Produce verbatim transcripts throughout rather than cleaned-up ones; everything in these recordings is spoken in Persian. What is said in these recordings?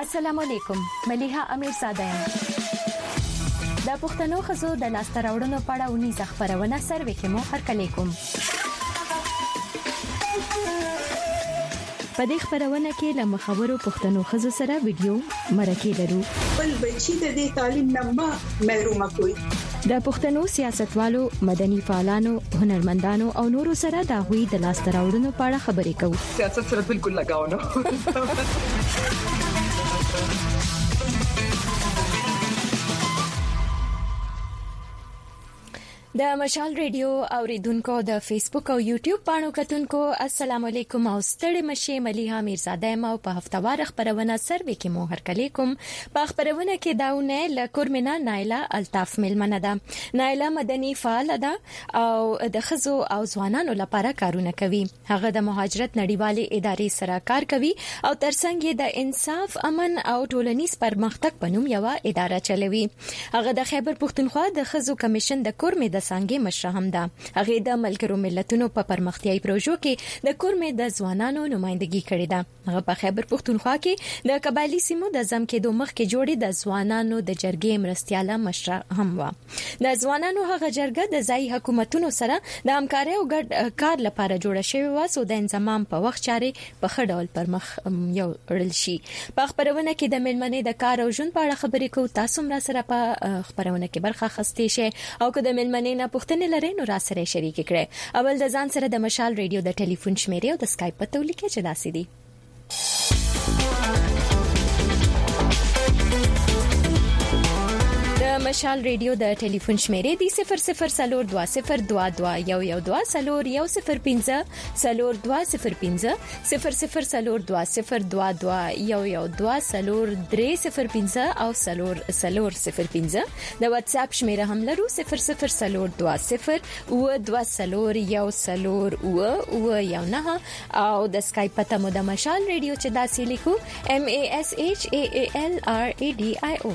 السلام علیکم ملیحه امیرزاده یم. د پښتنو خزو د لاسته راوړنو په اړه ونیزه خبرونه سروي کې مو هرکلی کوم. په دې خبرونه کې له مخاورو پښتنو خزو سره ویډیو مرکه لرو. بل بچی د دې تعلیم نه محروم کوي. د پښتنو سیاستوالو، مدني فعالانو، هنرمندانو او نورو سره د غوي د لاسته راوړنو په اړه خبرې کوو. سیاست سره بالکل لگاو نه. د مشال ریډیو اوریدونکو د فیسبوک او یوټیوب باندې کتونکو السلام علیکم او ستړي مشه ملیحه امیرزاده ما په هفتوار خبرونه سروي کې مو هرکلی کوم. په خبرونه کې داونه لکورمنا نایلا الطاف ملمنه ده. نایلا مدني فعال ده او د خزو او ځوانانو لپاره کارونه کوي. هغه د مهاجرت نړیوالې ادارې سره کار کوي او ترڅنګ د انصاف، امن او ټولنیز پرمختګ په نوم یو اداره چلوي. هغه د خیبر پښتونخوا د خزو کمیشن د کورمې د څنګه مشره هم ده. هغه د ملګرو ملتونو په پرمختیايي پروژو کې د کورمې د ځوانانو نمائندګي کړې ده. هغه په خیبر پښتونخوا کې د قبایلی سیمو د ځم کې دوه مخ کې جوړې د ځوانانو د جرګې مرستياله مشره هم و. د ځوانانو هغه جرګه د ځای حکومتونو سره د همکارۍ او ګډ کار لپاره جوړه شوې و، سو د انضمام په وخت چارې په خډول پر مخ یو رل شي. په خبرونه کې د ملمنې د کار او ژوند په اړه خبرې کوو. تاسو مر سره په خبرونه کې برخه اخستې شئ او که د ملمنې نه پوښتنه لرئ نو را سره شریک کړئ. اول د ځان سره د مشال ریډیو د ټلیفون شمیرې او د اسکایپ په توګه کې چې داسې دي. مشال ریډیو د ټلیفون شمیرې دی صفر صفر صفر دو صفر دو دو یو یو دو صفر یو صفر پنځه صفر دو صفر پنځه صفر صفر صفر دو صفر دو دو یو یو دو صفر درې صفر پنځه او صفر صفر صفر پنځه. د واتس اپ شمیره هم لرو صفر صفر صفر دو صفر و دو صفر یو صفر و و یو نه او د اسکایپ پته مو د مشال ریډیو چې داسې لیکو M A S H A A L R A D I O.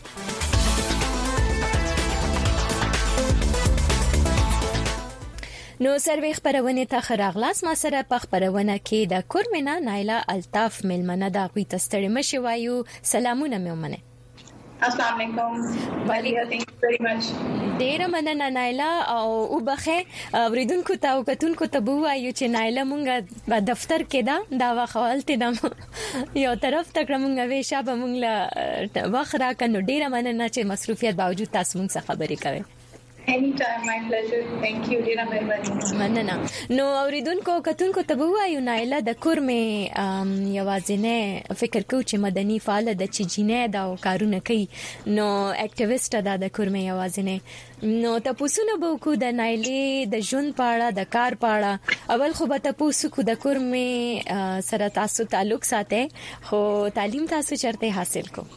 نو سروي خبرونه ته خراغلاس ما سره په خبرونه کې د کورمنا نایلا الطاف ملمنه دا کوي تستړی مشي وایو. سلامونه مېمنه. السلام علیکم ملیحه، thank you very much. ډیر مننه نایلا او وبخه اوریدونکو ته او کتونکو ته بوایو چې نایلا مونږه په دفتر کې دا دا واخالته د یو طرف تک مونږه وې شابه مونږ لا واخرا کنو ډیر مننه چې مصروفیت باوجود تاسو مونږ سره خبرې کوي. Anytime, my pleasure. Thank you, ډیره مهرباني. مننه. نو اوریدونکو کتونکو ته وایو نایلا د کورمې یوازینه فکر کو چې مدني فعال د چجینه دا کارونه کوي، نو اکټیویسټ ده د کورمې یوازینه. نو تاسو نه به کو د نایلې د ژوند پاړه د کار پاړه اول خو به تاسو کو د کورمې سره تاسو تعلق ساتي، خو تعلیم تاسو چرته حاصل کو؟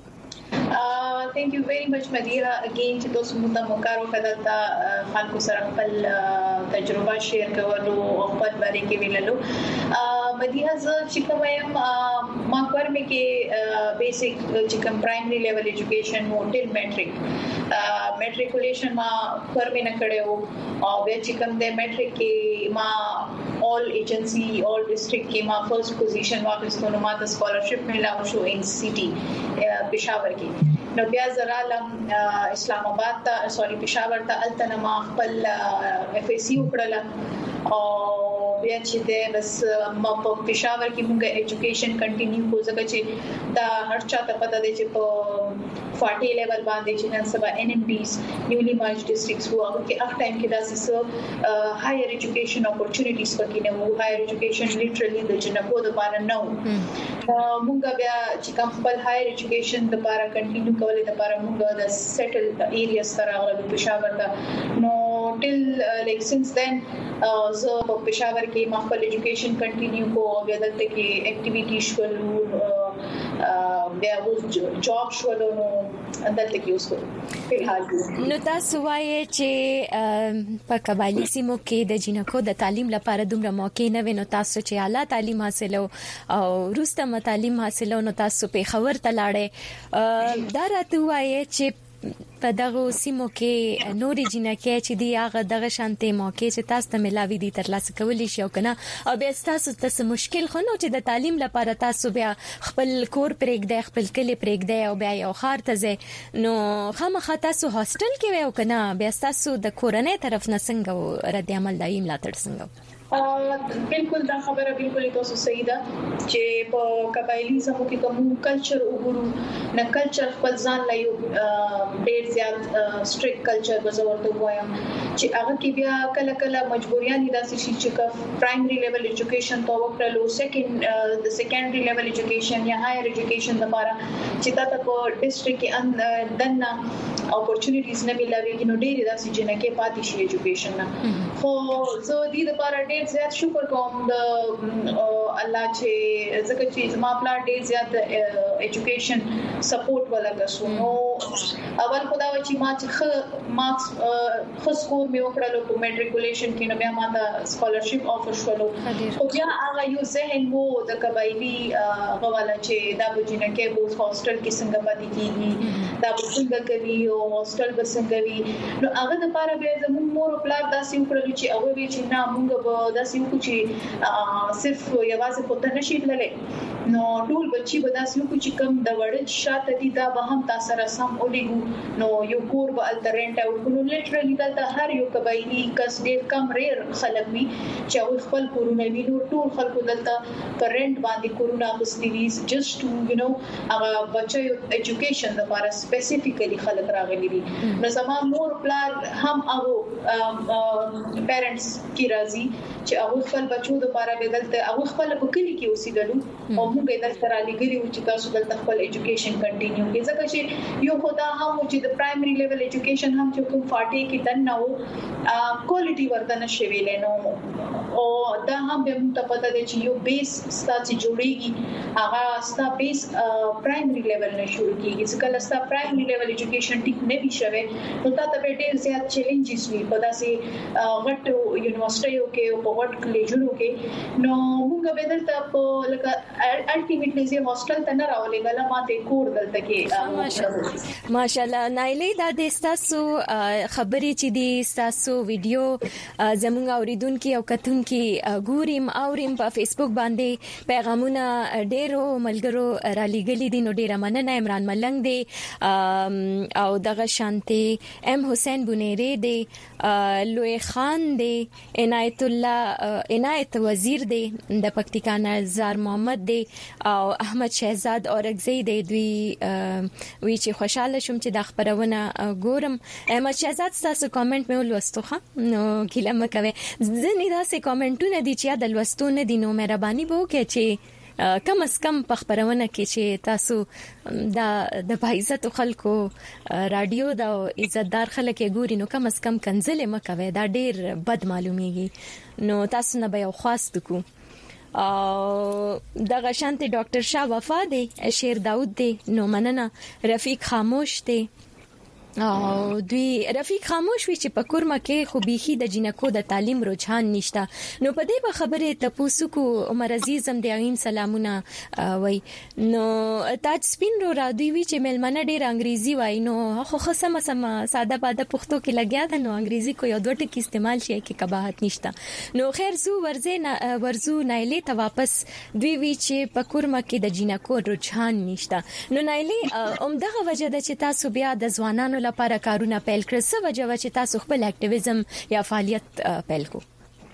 Uh, thank you very much ملیحه. اگین چې تاسو موږ ته موکارو کړل خلکو سره خپل تجربه شیر کولو او خپل باره کې ویللو. ملیحه زه چې کوم ما کورمې کې بیسیک چې کوم پرایمري لیول ایجوکیشن مو ټیل میټریک میټریکولیشن ما کورمې نه کړو او بیا چې کوم د میټریک کې ما all agency all district کې ما فرست پوزیشن واخیستو. نو ما ته سکالرشپ ملاو شو ان سی ټي پېښور کې. نو بیا زرالم اسلام آباد ته سوري پېښور ته التنما خپل اف ای سی وکړل او بیا چې د بس ما په پېښور کې موږ ایجوکیشن کنټینیو کو ځکه چې دا هر چا ته پته دی چې په فارټي لیول باندې چې نن سبا ان ام ډیز نیولی مارج ډیسټرکټس وو چې هغه ټایم کې دا څه هایر ایجوکیشن اپورچونټیز پکې نه وو. هایر ایجوکیشن لیټرلی د جنکو د بار نه وو. موږ بیا چې کوم خپل هایر ایجوکیشن د بار کنټینیو کولې د بار موږ د سیټل ایریا سره غوړو پېښور ته. نو ټیل لایک سینس دین زه په پېښور کې ما خپل ایجوکیشن کنټینیو کو او بیا دلته کې اکټیویټی شولو بیا و جاب شولو نو دلته کې اوس فلحال. نو تاسو وایي چې په قبایلی سیمو کې د جنکو د تعلیم لپاره دومره موقع نه ویني، تاسو چې اعلی تعلیم حاصلو او روسته تعلیم حاصلو نو تاسو په خبر ته لاړې. دا راته وایي چې په دغه سیمو کې نورې جنکې چې دی هغه دغه شانتي موقع چې تاسو ته ملاوي دي ترلاسه کولی شي او کنه او بیا تاسو ته مشکل خو نو چې د تعلیم لپاره تاسو بیا خپل کور پرېږدئ خپل کلی پرېږدئ او بیا یو خار ته ځئ نو خامخا تاسو هاستل کې وي او کنه بیا تاسو د کورنۍ طرف نه څنګه رد عمل دایم لا تر څنګه بالکل دا خبره بالکل تاسو صحیح ده چې په قبایلی زمو کې کوم کلچر وګورو نه کلچر خپل ځان لا یو ډیر زیات سټریکټ کلچر بزورته وایم چې هغه کې بیا کله کله مجبوریان دي چې چې پرایمري لیول ایجوکیشن تو وکړلو سیکنډ د سیکنډري لیول ایجوکیشن یا هایر ایجوکیشن لپاره چې تاسو په ډیسټریکټ کې دنه اپورتونټیز نه ملوي نو ډیر داسې جنکه پاتې شي ایجوکیشن نه خو زه دې لپاره ډیر زیات شکر کوم د الله چې زکه چې زما پلا ډیر زیات ایجوکیشن سپورټ ولا کسو نو اول خدا و چې ما چې مارکس خاص کور مې وکړلو په میټریکولیشن کې نو بیا ما ته سکالرشپ افر شولو خو بیا هغه یو ذهن وو د قبایلی غواله چې دا بجینه کې بوس هاستل کې څنګه پاتې کیږي دا څنګه کوي او هاستل به څنګه وي نو هغه د لپاره بیا زموږ مور او پلا داسې وکړل چې هغه وی چې نه موږ به داسې وکړو چې صرف یوازې پته نشي تللی نو ټول بچي به داسې وکړو چې کم د وړل شاته دي دا به هم تاسو سره سم ولېګو نو یو کور به الټرنټ او نو لیټرلی دا هر یو قبایلی کس ډېر کم ریر خلک وي چې هغه خپل کورونه ویني ټول خلکو دلته پرنټ باندې کورونه غوښتي وي جست ټو یو نو هغه بچي ایجوکیشن لپاره سپیسیفیکلی خلک راغلي دي نو زموږ مور پلان هم هغه پیرنټس کی راځي چې هغه خپل بچو د لپاره بدلته هغه خپل په کلی کې اوسېدلو او موږ د سره لګري چې تاسو دلته خپل ایجوکیشن کنټینیو کړئ ځکه چې یو خدا هم چې د پرایمري لیول ایجوکیشن هم چې کوم فاټي کې دن نه وو کوالټي ورته نشي ویلې نو او دا هم به موږ ته پته دی چې یو بیس ستاسو جوړیږي هغه ستاسو بیس پرایمري لیول نه شروع کیږي ځکه ستاسو پرایمري لیول ایجوکیشن ټیک نه وي شوی نو تاسو به ډېر زیات چیلنجز وي په داسې غټ یونیورسيټیو کې او په غټ کالجونو کې نو موږ به دلته په لکه الټیمیټلی زی هاستل ته نه راولېګل ماته کور دلته کې ماشاءالله نایلې دا د تاسو خبرې چې دي تاسو ویډیو زموږ اوریدونکو او کتونکو ګوریم اوریم په فیسبوک باندې پیغامونه ډېرو ملګرو را لېګلې دي نو ډېر مننه عمران ملنګ دی او دغه شانتي ام حسین بونيري دی لوی خان دی عنایت الله عنایت وزیر دی د پکتیکا نظر محمد دی او احمد شهزاد اورګزی دی دوی وی چې خوشاله شوم چې د خبرونه ګورم احمد شهزاد تاسو کامنټ مې ولوستوخه نو کله مکوي ځنې داسې کامنټونه دي چې د لوستو نه دي نو مهرباني وکړئ چې کم از کم په خبرونه کې چې تاسو د د عزت خلکو رادیو دا عزتدار خلک ګوري نو کم از کم کنځل مکوي دا ډیر بد معلومیږي نو تاسو نه به یو خاص کو او دغه شانتي ډاکټر شاه وفا دی شیر داود دی نو مننه رفیق خاموش دی او دوی رفیق خاموش وی چې په کورما کې خو بيخي د جنکو د تعلیم رجحان نشته نو په دې به خبره تاسو کو عمر عزیزم دی ایم سلامونه وای نو تاج سپین رو را دوی وی چې ملمنه ډیر انګریزي وای نو خو خصمه سم ساده باده پښتو کې لګیا ده نو انګریزي کو یو دوه ټکی استعمال شي کې کباحت نشته نو خیر زو ورزه ورزو نایلې ته واپس دوی وی چې په کورما کې د جنکو رجحان نشته نو نایلې اومدغه وجه ده چې تاسو بیا د ځوانانو لپاره کارونه پیل کړل څه وجه و چې تاسو خپل اکټیویزم یا فعالیت پیل کو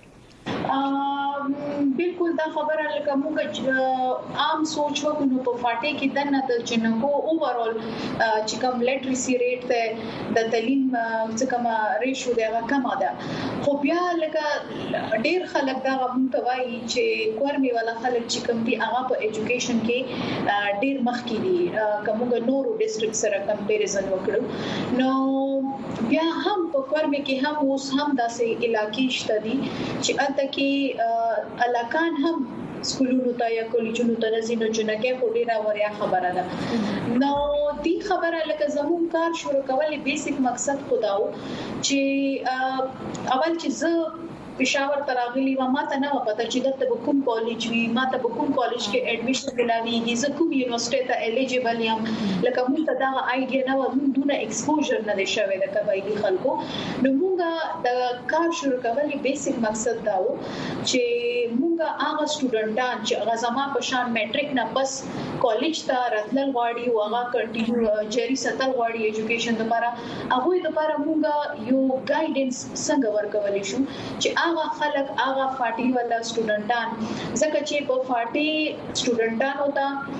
بالکل دا خبره لکه موږ عام سوچ وکړو په فاټي کې دنه د جنکو اوورال چې کوم لیټریسي ریټ ته د تعلیم څخه کوم ریشو دی هغه کم ده خو بیا لکه ډیر خلک دا موږ ته وایي چې کورمي والا خلک چې کوم دي هغه په ایجوکیشن کې ډیر مخکې دي کومه نورو ډیسټریکټ سره کمپیریزن وکړو نو بیا هم په کورمي کې هم اوس هم داسې علاقې شته دي چې البته کې علاقان هم سکولونو ته یا کالجونو ته نزینو جنکه په ډیره وریا خبره ده نو دې خبره لکه زموږ کار شروع کولې بیسیک مقصد خداو چې اول چې زه پېښور تراغلی و ما ته نه پته چې دلته کوم کالج وی ما ته کوم کالج کې اډمیشن ملاويږي زه کوم یونیورسيټي ته الیجیبل یم لکه موږ ته دا آیډیا نه و موږ دونه ایکسپوژر نه شوی د قبایلی خلکو نو موږ د کار شروع کولو بیسیک مقصد دا و چې موږ هغه سټوډنټان چې هغه زما په شان میټریک نه پس کالج ته راتلل غواړي او هغه کنټینیو جری ساتل غواړي ایجوکیشن لپاره هغه لپاره موږ یو ګایډنس څنګه ورکول شو چې هغه خلک هغه فاټي ولا سټوډنټان ځکه چې په فاټي سټوډنټانو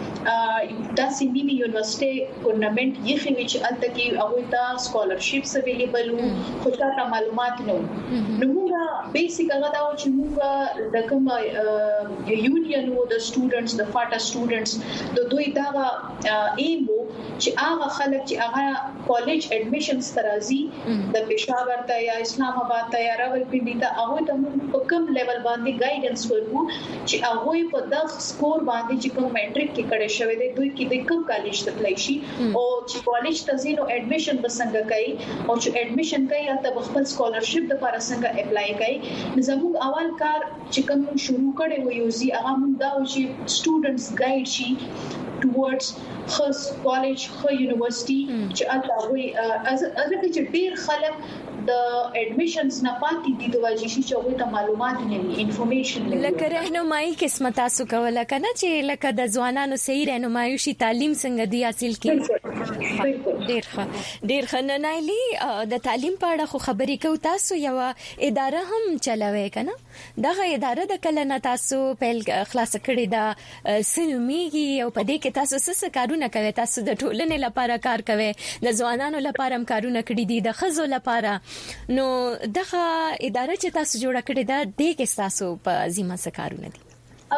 ته د سیمینی یونیورسيټي ګورنمنت یې خو چې الته کې هغه ته سکالرشپس اویلیبل وو خو تا معلومات نه نو موږ بیسیک هغه دا چې موږ د کوم یونین وو د سټوډنټس د فاټا سټوډنټس د دوی دا ایم وو چې هغه خلک چې هغه کالج اډمیشنز ترازی د پېښور ته یا اسلام آباد ته یا راولپنډي ته هغه ته په کوم لیول باندې ګایډنس ورکو چې هغه په دغه سکور باندې چې کوم میټریک کې کړي شوی دی دوی کې د کوم کالج ته تللی شي او چې کالج ته زینو اډمیشن بسنګ کوي او چې اډمیشن کوي یا ته خپل سکالرشپ د لپاره څنګه اپلای کوي زموږ اول کار چې کوم شروع کړي و یو زی هغه موږ دا چې سټوډنټس ګایډ شي towards خاص کالج خو یونیورسيټي چې الته وي از از چې ډیر خلک د اډمیشنز نه پاتې دي د واجب شي چې هغه ته معلومات نه وي انفارمیشن نه لکه رهنمایي قسمت تاسو کوله کنه چې لکه د ځوانانو صحیح رهنمایي شي تعلیم څنګه دی حاصل کړي ډیر ښه ډیر ښه نه نایلی د تعلیم په اړه خو خبرې کو تاسو یو اداره هم چلوي کنه دغه اداره د کله نه تاسو په خلاص کړي دا سنومیږي او په دې کې تاسو څه کارونه کوي تاسو د ټولنې لپاره کار کوي د ځوانانو لپاره هم کارونه کړي دي د خزو لپاره نو دغه اداره چې تاسو جوړ کړی دا د کې تاسو په ذمہ څه کارونه دي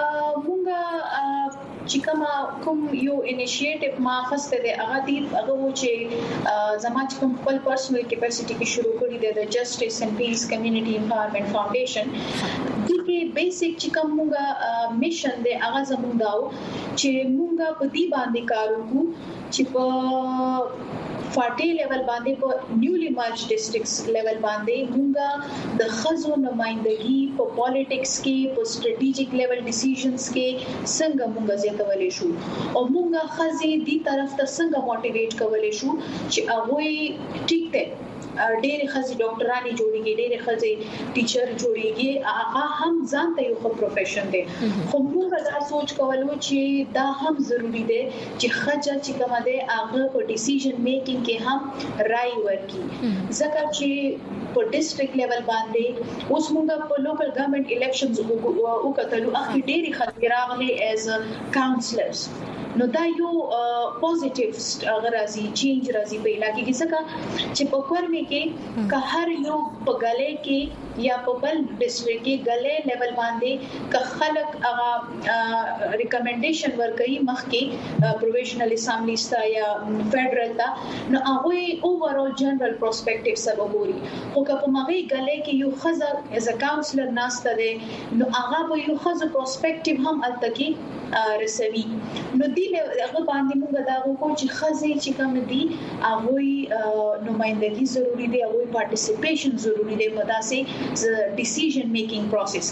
مونږه چې کوم کوم یو انیشیټیو ما خسته دی هغه دی هغه و چې زما چې کوم خپل پرسنل کیپاسټی کې شروع کړی دی د جسټس اینڈ پیس کمیونټي انوایرنمنت فاونډیشن د کې بیسیک چې کوم مونږه میشن دی هغه زموږ داو چې مونږه په دې باندې کار وکړو چې په فاټي لیول باندې په نیولی مرج ډیسټریکټس لیول باندې مونږه د خزو نمائندګي په پالیټکس کې په سټریټیجیک لیول ډیسیژنز کې څنګه مونږه زیاتولې شو او مونږه خزي دې طرف ته څنګه موټیویټ کولې شو چې هغه ټیک ته ډېر خزي ډاکټرانی جوړیږي ډېر خزي ټیچر جوړیږي هغه هم ځان ته یو پروفیشن دی خو موږ دا سوچ کولو چې دا هم ضروری دی چې خجه چې کومه ده هغه په ډیسیژن میکینګ کې هم رائے ورکړي ځکه چې په ډیسټریکټ لیول باندې اوس موږ په لوکل ګورنمنت الیکشنز وکړو اخی ډېر خلک راغلي ایز کاونسلرز نو دا یو پوزټیو غرازي چینج راځي په علاقې کې څنګه چې په کورمه کې که هر یو په غلې کې یا په بل ډیسټریکټ کې غلې لیول باندې که خلک هغه ریکمنډیشن ورکړي مخکې پروویژنل اسامبلی ستا یا فدرال تا نو هغه اوورال جنرال پرسپیکټیو سره وګوري خو که په مغي غلې کې یو خزر از ا کاونسلر ناسته ده نو هغه به یو خزر پرسپیکټیو هم التکی رسوي نو دی هغه باندې موږ دا وکړو چې خزي چې کوم دي هغه نمائندګي ضروری دی هغه پارټیسیپیشن ضروری دی په داسې ډیسیژن میکینګ پروسس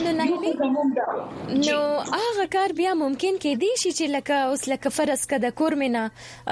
کې نو هغه کار بیا ممکن کې دی چې لکه اوس لکه فرض کده کورمنه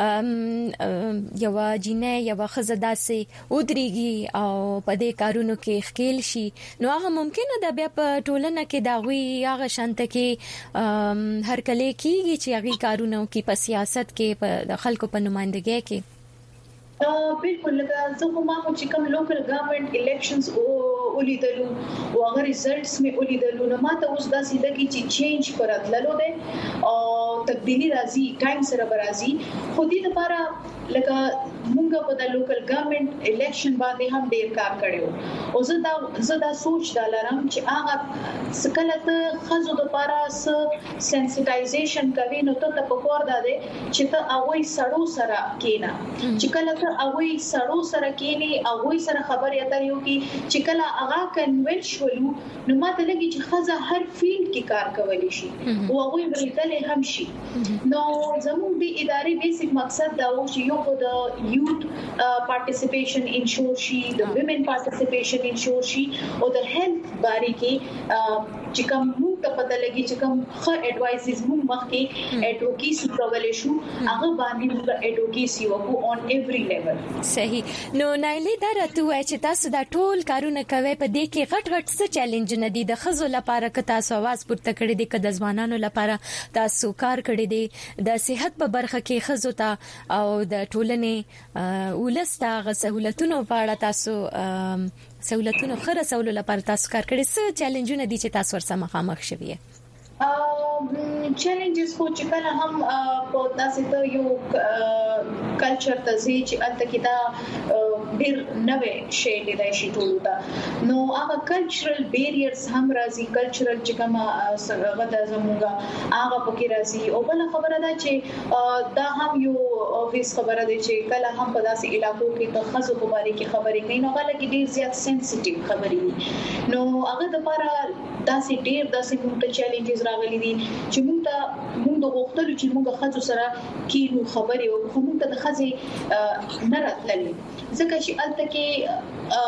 یو جنې یو خزه داسې ودرېږي او په دې کارونو کې خکېل شي نو هغه ممکن ده بیا په ټولنه کې دا وی هغه شانت کې هر کله کېږي چې هغه کارونه کوي په سیاست کې په خلکو په نمائندګۍ کې بالکل لکه زه ما چې کوم لوکل ګورنمنت الیکشنز ولیدلو او هغه ریزلټس مې ولیدلو نو ما ته اوس دا سیده کې چې چینج پراتللو ده او تبدیلی راځي ټایم سره برازي خو دې لپاره لکه مونږ په د لوکل ګورنمنت الیکشن باندې هم ډیر کار کړو او زه دا زه دا سوچ دا لرم چې هغه سکلته خزو د لپاره س سنسټایزیشن کوي نو ته په کور ده چې ته هغه سړو سره کینا چې کله ته هغه سړو سره کینی هغه سره خبرې اترې وکي چې کله هغه کنوینس شولو نو ماته لګي چې خزه هر فیلډ کې کار کولی شي او هغه بریتل هم شي نو زموږ د ادارې بیسیک مقصد دا و چې یو خو د یوت پارټیسیپیشن انشور شي د ویمن پارټیسیپیشن انشور شي او د هیلث باره کې چې کوم موږ ته پته لګي چې کوم ښه اډوایسز موږ مخکې اډوکیسي کولای شو هغه باندې موږ اډوکیسي وکړو اون ایوری لیول. صحیح. نو نایلی دا راته وای چې تاسو دا ټول کارونه کوي په دې کې غټ غټ څه چیلنج نه دي د خزو لپاره که تاسو आवाज پورته کړی دي که د ځوانانو لپاره تاسو کار کړی دي د صحت په برخه کې خزو ته او د ټولنې ولسته غسهولتونو په اړه تاسو سہولتونو خره سہولو لپاره تاسو کار کړی څه چیلنجونه دي چې تاسو ورسره مخامخ شوي؟ چیلنجز خو چې کله هم په داسې ته یو کلچر ته ځي چې الته کې دا ډېر نوې شی لیدای شي ټول ته نو هغه کلچرل بیریرز هم راځي کلچرل چې کوم هغه د زموږه هغه پکې راځي او بل خبره ده چې دا هم یو اوبویس خبره ده چې کله هم په داسې علاقو کې د خزو په اړه کې خبرې کوي نو هغه کې ډېر زیات سنسټیو خبرې نو هغه د لپاره داسې ډېر داسې موږ چیلنجز راغلي دي چې موږ ته موږ د وختلو چې موږ خزو سره کینو خبرې او موږ ته د خزې نه راتللې ځکه چې الته کې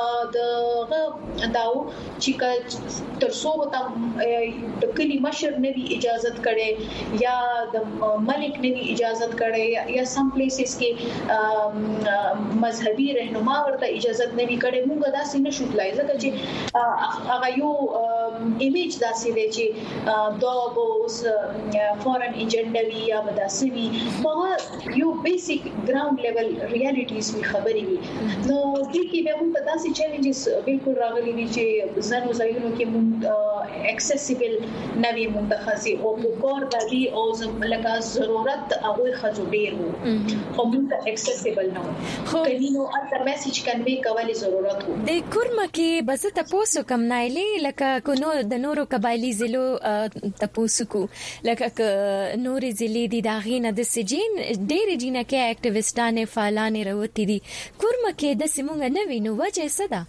د داو چې تر څو ته د کلی مشر نه دی اجازه کړي یا د ملک نه دی اجازه کړي یا سم پلیسز کې مذهبي رهنما ورته اجازه نه دی کړي موږ داسې نشو تلای ځکه چې هغه یو ایمیج داسې دی چې دا اوس فورن ایجنډا وی یا بداسوي هغه یو بیسیک ګراوند لیول ریالټیز می خبرې وي نو دې کې به موږ داسې چیلنجز بالکل راغلي دي چې زنو ځایونو کې موږ اکسسیبل نوي منتخبي او په کور باندې او زموږه ضرورت هغه خځو ډیر وو خو موږ اکسسیبل نه وو کله نو اته میسج کنوي کولای ضرورت وو د کورما کې بس ته پوسو کم نایلی لکه کو نو د نورو قبایلی زلو ته پوسو کو لکه نورې زلې دي دا غینه د سجین ډېر جینه کې اکټیویسټانه فعالانه راوتی دي کورما کې د سیمونګ نه وینو وجه څه ده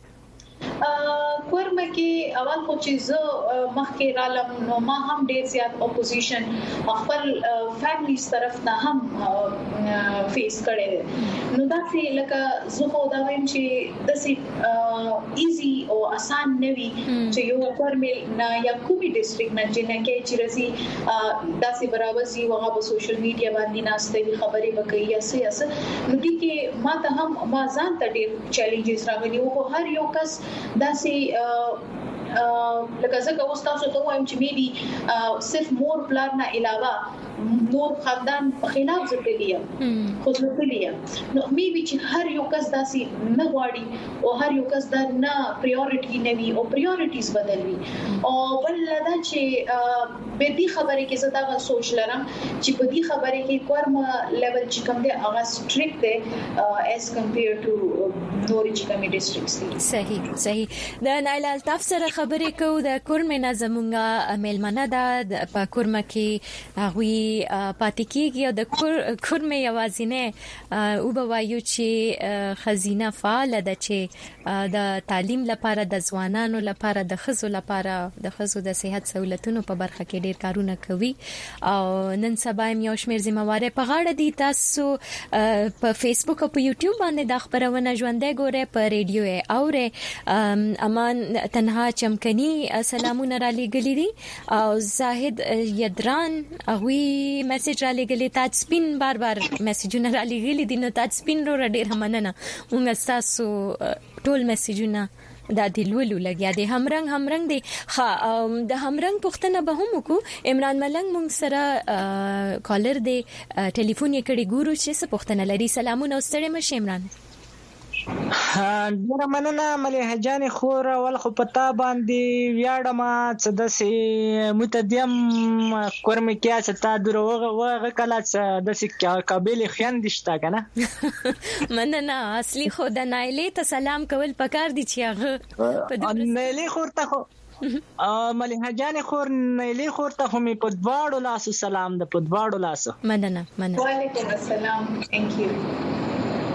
کورما کې اول خو چې زه مخکې رالم نو ما هم ډېر زیات اپوزیشن خپل فیملیز طرف نه هم فیس کړي نو دا چې لکه زه خو دا وایم چې د سي ایزی او آسان نه وي چې یو کورمل نه یا کومي ډیسټریکټ نه چې نه کې چې رسي داسې برابر سي وغه په سوشل میډیا باندې ناشته خبرې وکړي یا څه یا څه نو دي کې ما ته هم ما ځان ته ډېر چیلنجز راغلي او هر یو کس داسې لکه څنګه اوس تاسو ته وایم چې میبي صرف مور پلان نه علاوه نور خاندان په خلاف ځکلیم خو ځکلیم نو میبي چې هر یو کس داسې نه غواړي او هر یو کس دا نه پریورټی نه وي او پریورټیز بدلوي او بل دا چې به دې خبرې کې زه دا سوچ لرم چې په دې خبرې کې کورما لیول چې کوم دی هغه سټریکټ دی as compared to نورې چې کومې ډیسټریکټس صحیح صحیح د نایل الطاف سره خبرې کوو د کورمه نظمونګه میلمنه ده په کورمه کې هغه پاتې کیږي او د کورمه یوازینه او بوایو چې خزینه فعال ده چې د تعلیم لپاره د ځوانانو لپاره د خزو لپاره د خزو د صحت سہولتونو په برخه کې ډیر کارونه کوي او نن سبا یو شمیر ذمہواره په غاړه دي تاسو په فیسبوک او په یوټیوب باندې د خبرونه ژوندۍ ګوره په ریډیو اوره امان تنها چمکني سلامونه را لګلې دي او زاهد یدران هغه میسج را لګلې تاج سپین بار بار میسجونه را لګلې دي نو تاج سپین رو ډېر همننه موږ تاسو ټول میسجونه دا د لولو لګیا دي همرنګ همرنګ دي ها د همرنګ پښتنه به هم کو عمران ملنګ مونږ سره کالر دی ټلیفون یې کړي ګورو چې څه پښتنه لري سلامونه ستړي مشه عمران ډیر مننه مليحه جان خور ول خو پتا باندې ویاړم چې د سي متدیم کورم کې چې تا دروغه وغه کله چې د سي قابل خیان دشتا کنه مننه اصلي خو د نایلې ته سلام کول پکار دي چې هغه نایلې خور ته خو مليحه جان خور نایلې خور ته هم په دواړو لاسو سلام د په دواړو لاسو مننه مننه وعلیکم السلام ثانک یو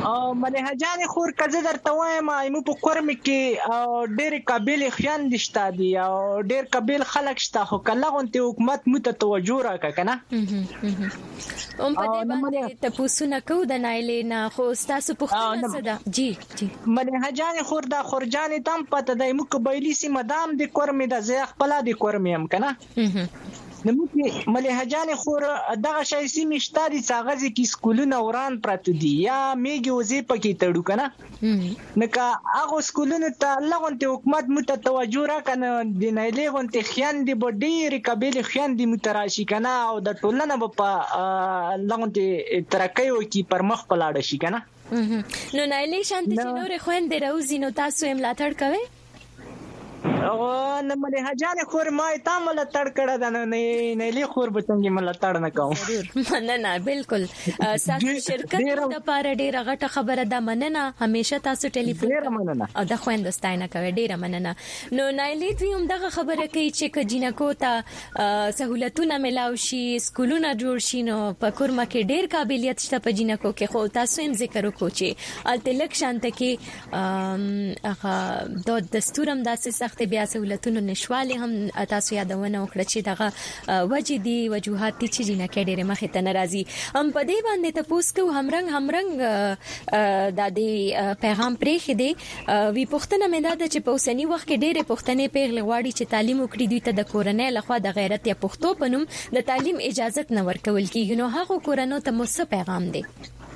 او مليحه جان خور کزه درته وایم ایمو په کورم کې ډېر قابل خیان دشته دي او ډېر قابل خلک شته خو کله غونته حکومت مت توجه راکا کنه هم په دې باندې تاسو نه کو د نایلې نه خو تاسو پوښتنه سده جی جی مليحه جان خور دا خورجان تم پته د ایمو قبایلی سي مدام د کورم د زه خپل د کورم يم کنه نموږي مليحه جان خور دغه شای سي مشتاري څاغزي کې سکولونه وران پراته دي یا میګي وزي پکې تړو کنه نکه هغه سکولونه ته لغونته حکومت مت توجه را کنه د نایلې غونته خیان دي بډېر قابل خیان دي متراشي کنه او د ټولنه په لغونته ترقیو کې پر مخ پلاړ شي کنه نو نایلې شانتي چې نور خويندې راوځي نو تاسو هم ملاتړ کوئ او نه مليحه جان خور ما ته ملاتړ کړه دا نه نه خور به څنګه ملاتړ نه کوم ضرور مننه بالکل تاسو شرکت د پاره ډیره غټه خبره ده مننه همیشه تاسو ټلیفون ډیره مننه او د خويند ستاینه کوي ډیره مننه نو نایلې دوی هم دغه خبره کوي چې کجینکو ته سہولتونه ملاوي شي سکولونه جوړ شي نو په کورما کې ډیر قابلیت شته په جینکو کې خو تاسو هم ذکر وکړو چې التلک شانته کې هغه د دستورم داسې سخت بیا سہولتونو نشواله هم تاسو یادونه وکړه چې دغه وجې دي وجوهات چې جنکه ډېر مخه ته ناراضي هم په دې باندې تاسو کو همرنګ همرنګ د دې پیغام پرې خدي وی پښتنه مې دا چې په اوسنی وخت کې ډېر پښتنې پیغله واړي چې تعلیم وکړي دوی ته د کورنۍ لخوا د غیرت یا پښتو پنوم د تعلیم اجازه نه ورکول کیږي نو هغه کورنۍ ته مو څه پیغام دی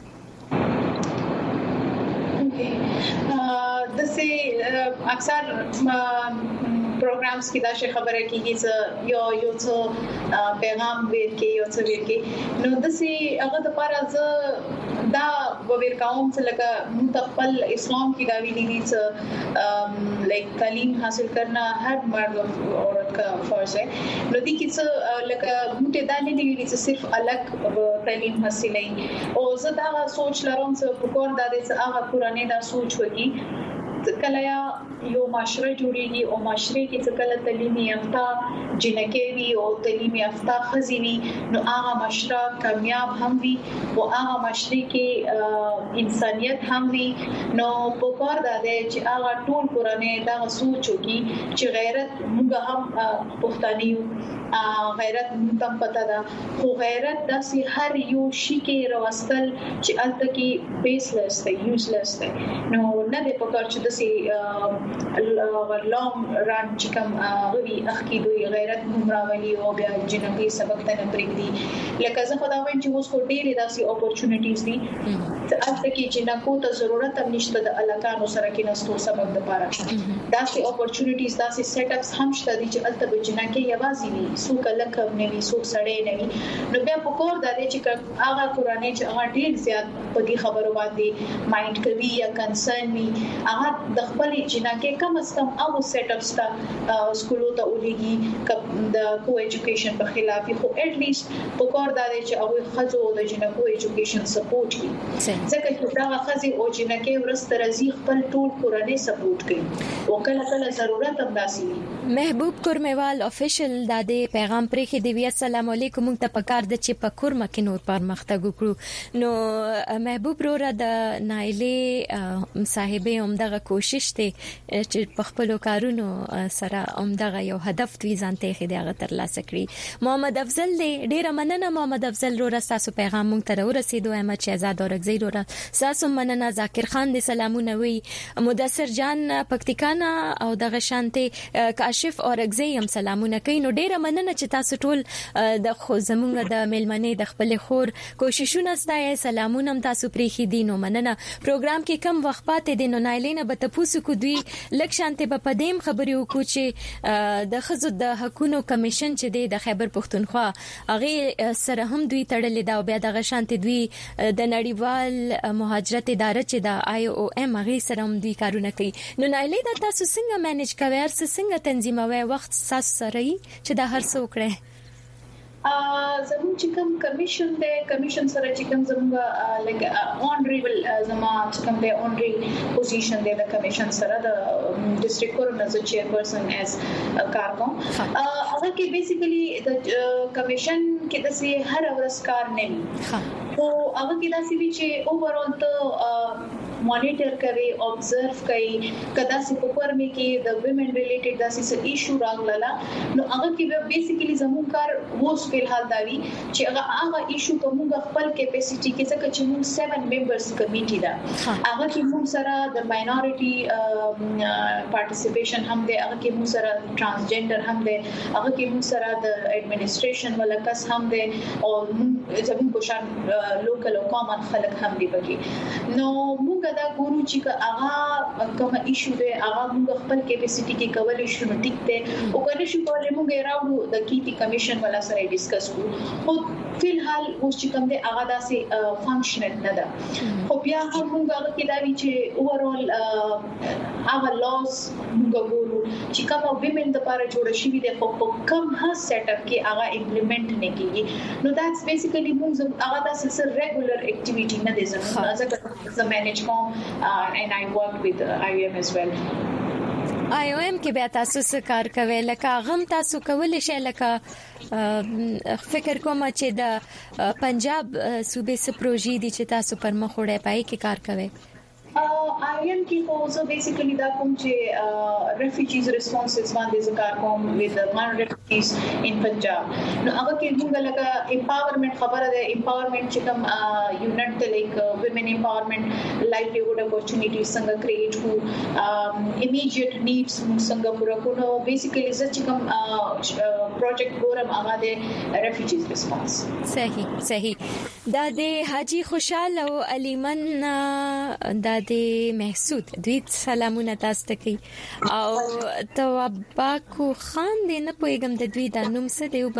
دسه اکثر پروګرامز کې دا شی خبره کیږي چې یو یو څه پیغام ورکې یو څه ورکې نو دسه هغه د پاره ز دا وبیر کوم چې لکه متقبل اسلام کې دا ویلي دي چې لایک تعلیم حاصل کرنا هر مرد او عورت کا فرض ہے نو دي کې چې لکه موږ دا نه دی ویلي چې صرف الګ تعلیم حاصلې او زه دا سوچ لرم چې په کور د دې هغه قرآني دا سوچ وکي کله یو معاشره جوړیږي او معاشره کې چې کله تعلیمي یافته جنکې وي او تعلیمي یافته خزي وي نو هغه معاشره کامیاب هم وي او هغه معاشره کې انسانيت هم وي نو په کار ده چې هغه ټول قرآني دا سوچ وکي چې غیرت موږ هم پښتانه یو غیرت موږ پتا ده خو غیرت داسې هر یو شي کې راوستل چې الته کې بیسلیس دی یوزلیس دی نو نه به په کار چې داسې لام ران چې کوم غوي اخکې دوی غیرت ممراولي او بیا جنبي سبق ته پرېږدي لکه زه خدای وایم چې اوس کو ډېرې داسې اپورچونټیز دي چې الته کې جنکو ته ضرورت هم نشته د الکانو سره کې نستو سبق د پاره داسې اپورچونټیز داسې سیټ اپس هم شته دي چې الته به جنکې یوازې وي څوک لکه نوي څوک سړی نه وي نو بیا په کور د دې چې هغه قرآني چې هغه ډېر زیات په دې خبرو باندې مایند کوي یا کنسرن وي هغه د خپل جنکې کم از کم هغه سیټ اپس ته سکولو ته ولېږي د کو ایجوکیشن په خلاف خو اټ لیست په کور د دې چې هغه خزو د جنکو ایجوکیشن سپورټ کوي ځکه چې دا خزي او جنکې ورسته راځي خپل ټول قرآني سپورټ کوي او کله کله ضرورت هم داسي محبوب کورموال افیشل د دې پیغام پرې دی وی السلام علیکم مونږ ته پکار د چې په کورما کې نور پرمختګ وکړو نو محبوب وروره د نایلې صاحبې هم دغه کوشش ته چې په خپل کارونو سره هم دغه یو هدف دوی ځانته خېده هغه تر لاسه کړی محمد افضل دې ډیره مننه محمد افضل وروره تاسو پیغام مونږ ته ورسېدو احمد شهزاد اورګزی وروره تاسو مننه ذاکر خان دې سلامونه وی مدثر جان پکتیکانا او دغه شانته کاشف اورګزی هم سلامونه کوي نو ډیره مننه چې تاسو ټول د خو زمونږ د ملمنې د خپل خور کوششونه ستای سلامونه هم تاسو پرې خې دي نو مننه پروګرام کې کم وخت پاتې دي نو نایلینه به تاسو کو دوی لک شانته په پدیم خبري وکړو چې د خزو د حقوقو کمیشن چې د خیبر پختونخوا هغه سره هم دوی تړلې دا بیا د شانته دوی د نړیوال مهاجرت اداره چې د آی او ام هغه سره هم دوی کارونه کوي نو نایلې د تاسو څنګه مینج کوي څنګه تنظیموي وخت ساس سره چې د هر څه وکړي زموږ چې کوم کمیشن دی کمیشن سره چې کوم زموږ لایک اونریبل زما چې کوم دی اونری پوزیشن دی د کمیشن سره د ډیسټریکټ کورنر چیرپرسن ایز کار کوم هغه کې بیسیکلی د کمیشن کې د سي هر ورځ کار نه وي او هغه کې د سي چې اوورال ته مانیټر کوي observe کوي کدا سي په پرمه کې د ویمن ریلیټډ د سي ایشو راغله نو هغه کې به بیسیکلی زموږ کار ووس په حال دا وی چې هغه هغه ایشو ته موږ خپل کیپاسټي کې څنګه چې موږ سیون ممبرز کمیټي دا هغه کې موږ سره د ماینورټي پارټیسیپیشن هم دی هغه کې موږ سره ترانسجنډر هم دی هغه کې موږ سره د اډمنسټریشن ولکس هم دی او زموږ په شان لوکل او کامن خلک هم دی پکې نو موږ دا ګورو چې هغه کوم ایشو دی هغه موږ خپل کیپاسټي کې کولای شو نو ټیک دی او کله شو کولای موږ راوړو د کیټي کمیشن ولا سره ډیسکس کو خو فلحال اوس چې کوم دی هغه داسې فنکشنل نه ده خو بیا هم موږ هغه کې دا وی چې اوورال هغه لاس موږ ګورو چې کوم ویمن د لپاره جوړ شوی دی په کوم ها سیټ اپ کې هغه امپلیمنٹ نه کیږي نو داتس بیسیکلی موږ هغه داسې ریګولر اکټیویټی نه دي زموږ ز مینیج کوم and I work with I O M as well آی او ایم کې بیا تاسو څه کار کوي لکه غم تاسو کولای شئ لکه فکر کوم چې د پنجاب صوبې څخه پروژې دي چې تاسو پر مخ وړي پای کې کار کوي آی او ایم کې خو زه بیسیکلی دا کوم چې ریفیوجیز ریسپانسز باندې ذکر کوم with the one refugees in Punjab نو هغه کې موږ لکه امپاورمنت خبره ده امپاورمنت چې کوم یونټ ته لایک ویمن امپاورمنت لایولیهود اپورچونټیز څنګه کریټ کو امیډیټ نیډز څنګه پوره کو نو بیسیکلی زه چې کوم پروجیکټ ګورم هغه ده ریفیوجیز ریسپانس صحیح صحیح دا د حاجی خوشحال او الیمن دا د محسود دوی سلامونه تاسو ته کوي او تواباکو خان دې نه پويګم د دوی د نوم څه دی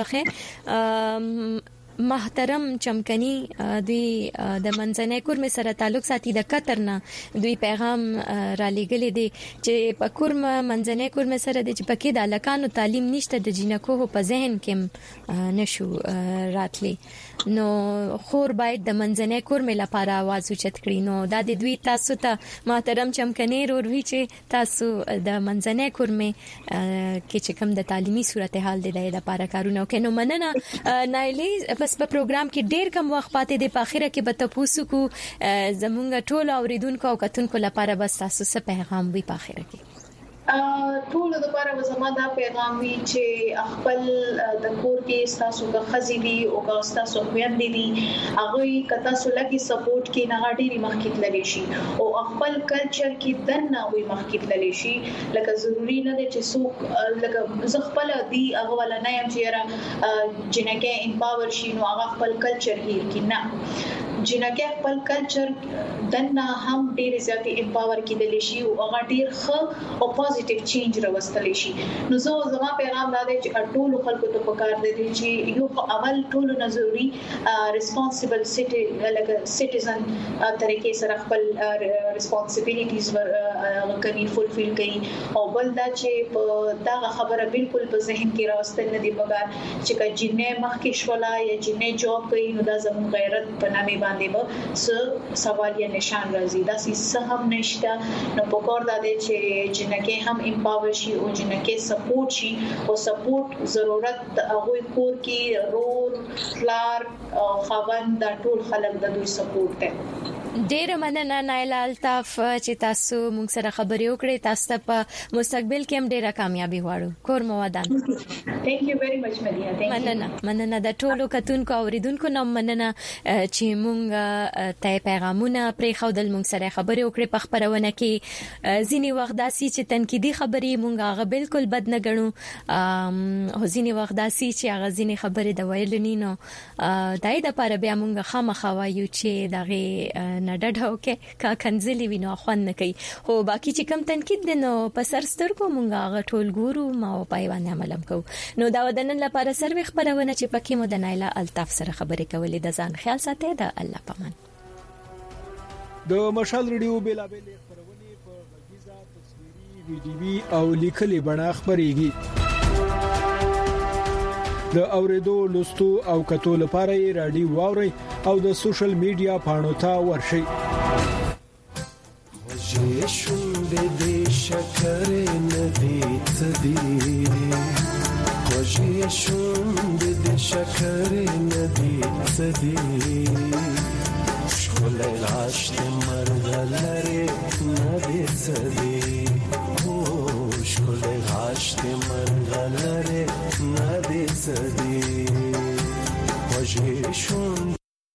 وبخه محترم چمکني دوی د منځنۍ کورم سره تعلق ساتي د قطر نه دوی پیغام را لېګلې دي چې په کورم منځنۍ کورم سره د چې پکې د لکانو تعلیم نشته د جنکو په ذهن کې نشو راتلي نو خور باید د منځنۍ کورم لپاره आवाज اوچت کړي نو دا د دوی تاسو ته محترم چمکني وروي چې تاسو د منځنۍ کورم کې چې کوم د تعلیمي صورتحال د لپاره کارونه کوي نو مننه نایلې بس په پروګرام کې ډېر کم وخت پاتې دی په اخره کې به تاسو کو زمونږ ټول اوریدونکو او کتونکو لپاره بس تاسو څه پیغام وي په اخره کې ټول د لپاره وزما دا پیغام وی چې خپل د کور کې تاسو د خزي دي او تاسو خويندې دي هغه کتا سو لګي سپورټ کې نه غاډي مخکې تللی شي او خپل کلچر کې دنه وي مخکې تللی شي لکه ضروری نه دي چې څوک لکه ز خپل دي هغه ولا نه يم چې را جنکه امپاور شي نو هغه خپل کلچر هیر کې نه جنکه خپل کلچر دنه هم ډیر زیاتې امپاور کېدلی شي او هغه ډیر ښه او پوزټیو چینج راوستل شي نو زه زما پیغام دا دی چې ټول خلکو ته پکار دي چې یو اول ټول نظری ریسپانسیبل سټي لکه سټیزن طریقې سره خپل ریسپانسیبিলিټیز ورکړي فولفیل کړي او بل دا چې په دا خبره بالکل په ذهن کې راوستل نه دی پکار چې کله جنې مخکې شولا یا جنې جاب کوي نو دا زموږ غیرت په نامه باندې به څه سوال یا نشان راځي دا څه هم نشته نو پکار دا دی چې جنکه هم امپاور شي او جنکه سپورټ شي او سپورټ ضرورت هغه کور کې رول فلار خوند د ټول خلک د دوی سپورټ ته ډیر مننه نایلا الطاف چې تاسو موږ سره خبرې وکړې تاسو ته په مستقبل کې هم ډیره کامیابی غواړو کور مو ودان ثانک یو ویری مچ مدیا ثانک یو مننه مننه د ټولو کتونکو اوریدونکو نو مننه چې موږ ته پیغامونه پرې خودل موږ سره خبرې وکړې په خبرونه کې ځینی وخت داسي چې تنقیدي خبرې موږ هغه بالکل بد نه ګڼو او ځینی وخت داسي چې هغه ځینی خبرې د ویل نه نو دای د لپاره بیا موږ خامخا وایو چې دغه نه ډډه وکي کا کنځلي وینو خوان نه کوي خو باقي چې کم تنقید دنو په سر سترګو مونږه غ ټول ګورو ما او پایوان عملم کو نو دا ودنن لپاره سروي خبرونه چې پکې مو د نایلا الطاف سره خبرې کولې د ځان خیال ساتي د الله پامان د مشال ریډیو بیلابل خبرونه په غږیزه تصویري ویډیوي او لیکلي بڼه خبريږي د اوریدو لوستو او کتو لپاره یې رادیو واوري او د سوشل میډیا پاڼو ته ورشئ. شونډې دې شکر ندی تدی خوږې شونډې دې شکر ندی تدی ښکلی لاش دې مرغلرې ندی تدی ښکلی لاش دې مرغلرې ندی تدی خوږې شونډې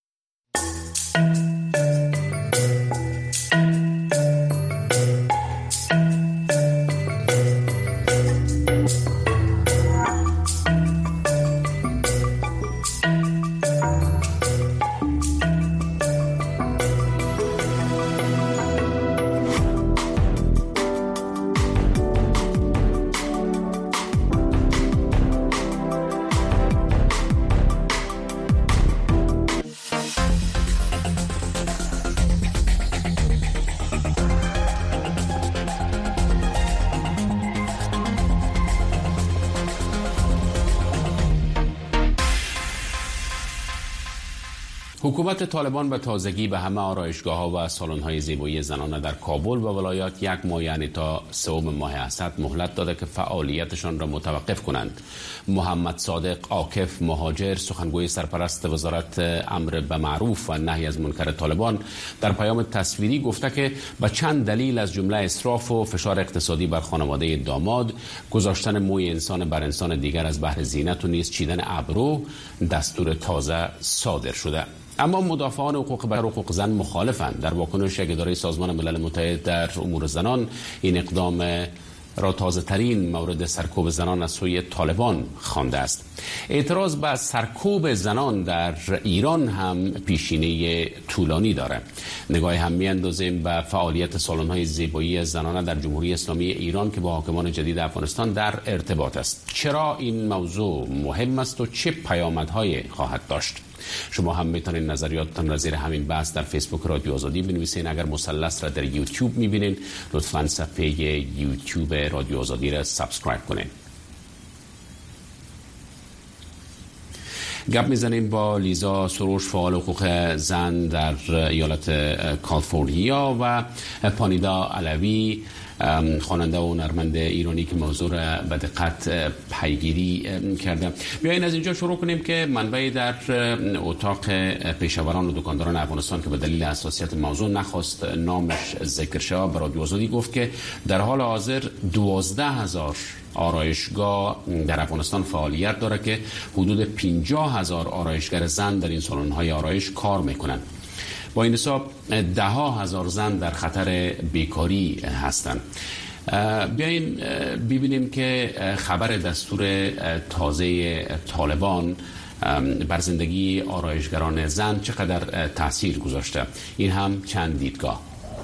حکومت طالبان به تازگی به همه آرایشگاه‌ها و سالن‌های زیبایی زنانه در کابل و ولایات یک ماه یعنی تا سوم ماه اسد مهلت داده که فعالیتشان را متوقف کنند. محمد صادق عاکف مهاجر سخنگوی سرپرست وزارت امر به معروف و نهی از منکر طالبان در پیام تصویری گفته که به چند دلیل از جمله اسراف و فشار اقتصادی بر خانواده داماد، گذاشتن موی انسان بر انسان دیگر از بهر زینت و نیز چیدن ابرو دستور تازه صادر شده. اما مدافعان حقوق بشر و حقوق زن مخالفند. در واکنش یک اداره سازمان ملل متحد در امور زنان این اقدام را تازه ترین مورد سرکوب زنان از سوی طالبان خوانده است. اعتراض به سرکوب زنان در ایران هم پیشینه طولانی داره. نگاه هم میاندازیم به فعالیت سالن‌های زیبایی زنانه در جمهوری اسلامی ایران که با حاکمان جدید افغانستان در ارتباط است. چرا این موضوع مهم است و چه پیامدهایی خواهد داشت؟ شما هم میتونید نظریاتتان را زیر همین بحث در فیسبوک رادیو آزادی بنویسین. اگر مثلث را در یوتیوب میبینین لطفاً صفحه یوتیوب رادیو آزادی را سابسکرایب کنین. گپ میزنیم با لیزا سروش فعال حقوق زن در ایالت کالیفرنیا و پانیدا علوی خواننده و هنرمند ایرانی که موضوع را به دقت پیگیری کرده. بیایید از اینجا شروع کنیم که منبعی در اتاق پیشاوران و دکانداران افغانستان که به دلیل حساسیت موضوع نخواست نامش ذکر شود به رادیو آزادی گفت که در حال حاضر دوازده هزار آرایشگاه در افغانستان فعالیت داره که حدود پنجاه هزار آرایشگر زن در این سالن‌های آرایش کار میکنند. با این حساب ده ها هزار زن در خطر بیکاری هستند. بیاین ببینیم که خبر دستور تازه طالبان بر زندگی آرایشگران زن چقدر تاثیر گذاشته. این هم چند دیدگاه.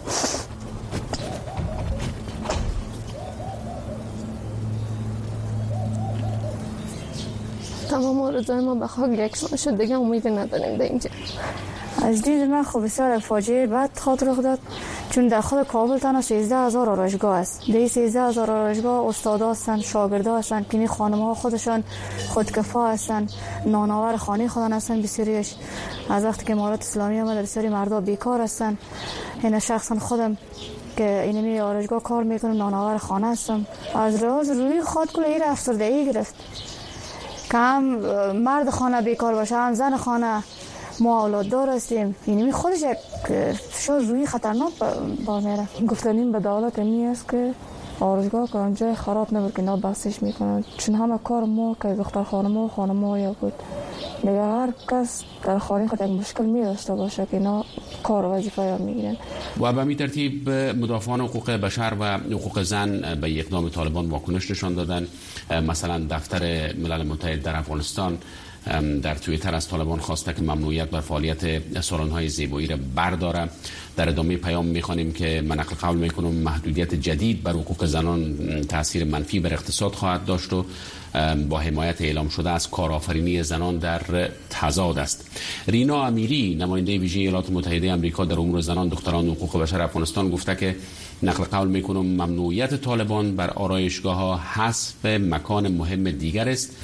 تمام آرزوهای ما به خاک یکسان شد، دیگه امیدی نداریم در اینجا. از دید من خب بسیار فاجعه بد خاطر داد، چون در خود کابل تنها سیزده هزار آرایشگاه است. در سیزده هزار آرایشگاه استادا هستند، شاگردا هستند که این خانم‌ها خودشان خودکفا هستند، نانآور خانه خودن هستند. بسیاریش از وقتی که امارات اسلامی آمد بسیاری مردا بیکار هستند. این شخصا خودم که اینمی آرایشگاه کار میکنم نانآور خانه هستم. از راز روی خود کل این افسردگی گرفت که هم مرد خانه بیکار باشه هم زن خانه. ما اولاددار هستیم، اینمی خودش یک فشار روی خطرناک با میره. گفتنیم به دولت اینی است که آرایشگاه که اونجا خراب نبود که اینا بحثش میکنن، چون همه کار ما که دختر خانم و خانم ها بود. دیگه هر کس در خانه خود یک مشکل می داشته باشه که اینا کار و وظیفه ها میگیرن. و به می ترتیب مدافعان حقوق بشر و حقوق زن به اقدام طالبان واکنش نشان دادن. مثلا دفتر ملل متحد در افغانستان در توییتر از طالبان خواسته که ممنوعیت بر فعالیت سالن‌های زیبایی را برداره. در ادامه پیام می‌خوانیم که من نقل قول می‌کنم محدودیت جدید بر حقوق زنان تاثیر منفی بر اقتصاد خواهد داشت و با حمایت اعلام شده از کارآفرینی زنان در تضاد است. رینا امیری نماینده ویژه ایالات متحده آمریکا در امور زنان دختران و حقوق بشر افغانستان گفته که نقل قول می‌کنم ممنوعیت طالبان بر آرایشگاه‌ها حذف مکان مهم دیگر است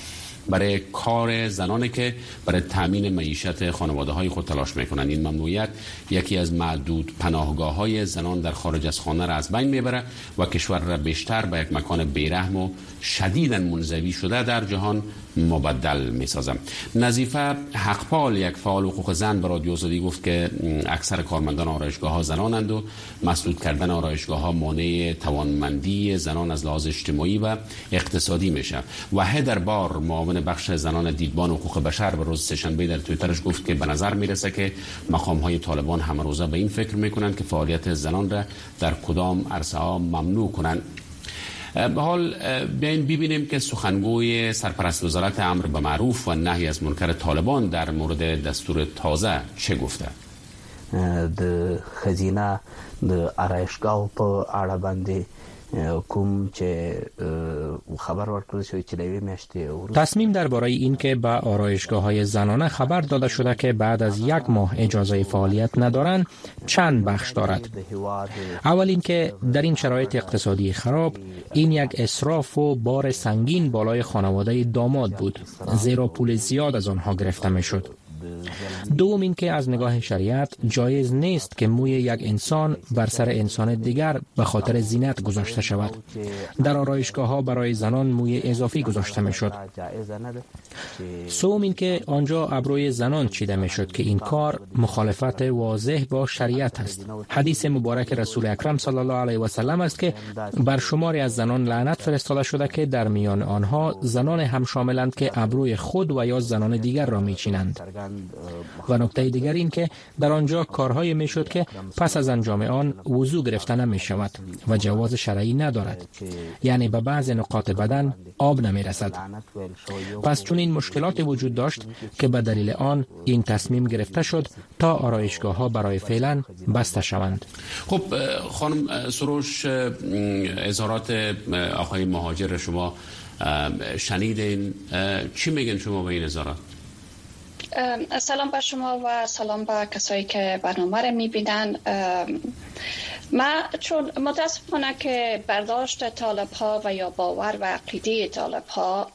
برای کار زنانی که برای تامین معیشت خانواده‌های خود تلاش میکنند. این ممنوعیت یکی از معدود پناهگاه‌های زنان در خارج از خانه را از بین میبره و کشور را بیشتر به یک مکان بیرحم و شدیداً منزوی شده در جهان مبدل میسازم. نظیفه حقپال، یک فعال حقوق زن، به رادیو آزادی گفت که اکثر کارمندان آرایشگاه‌ها زنانند و مسدود کردن آرایشگاه‌ها مانع توانمندی زنان از لحاظ اجتماعی و اقتصادی میشه. و هدر بار، معاون بخش زنان دیدبان حقوق بشر، به روز سه‌شنبه در توییترش گفت که به نظر میرسه که مقام‌های طالبان همه روزه به این فکر میکنند که فعالیت زنان را در کدام عرصه‌ها ممنوع کنند. به حال بیاین ببینیم که سخنگوی سرپرست وزارت امر به معروف و نهی از منکر طالبان در مورد دستور تازه چه گفته. د خزینه د آرایشگاه په اړه باندې کوم چې خبر ورکړل شوی چې دوی میاشتې تصمیم درباره این که به آرایشگاه‌های زنانه خبر داده شده که بعد از یک ماه اجازه فعالیت ندارند چند بخش دارد. اول این که در این شرایط اقتصادی خراب این یک اسراف و بار سنگین بالای خانواده داماد بود، زیرا پول زیاد از آنها گرفته میشد. دوم این که از نگاه شریعت جایز نیست که موی یک انسان بر سر انسان دیگر به خاطر زینت گذاشته شود. در آرایشگاه‌ها برای زنان موی اضافی گذاشته میشد. سوم این که آنجا ابروی زنان چیده میشد که این کار مخالفت واضح با شریعت است. حدیث مبارک رسول اکرم صلی الله علیه و سلم است که بر شماری از زنان لعنت فرستاده شده که در میان آنها زنان هم شاملند که ابروی خود و یا زنان دیگر را میچینند. و نکته دیگر این که در آنجا کارهای میشد که پس از انجام آن وضو گرفته نمی شود و جواز شرعی ندارد، یعنی به بعض نقاط بدن آب نمی رسد. پس چون این مشکلات وجود داشت که به دلیل آن این تصمیم گرفته شد تا آرایشگاه ها برای فعلا بسته شوند. خب خانم سروش، اظهارات آقای مهاجر شما شنیدین، چی میگن شما به این اظهارات؟ سلام بر شما و سلام به کسایی که برنامه را میبینن. من چون متاسفانه که برداشت طالب ها و یا باور و عقیده طالب ها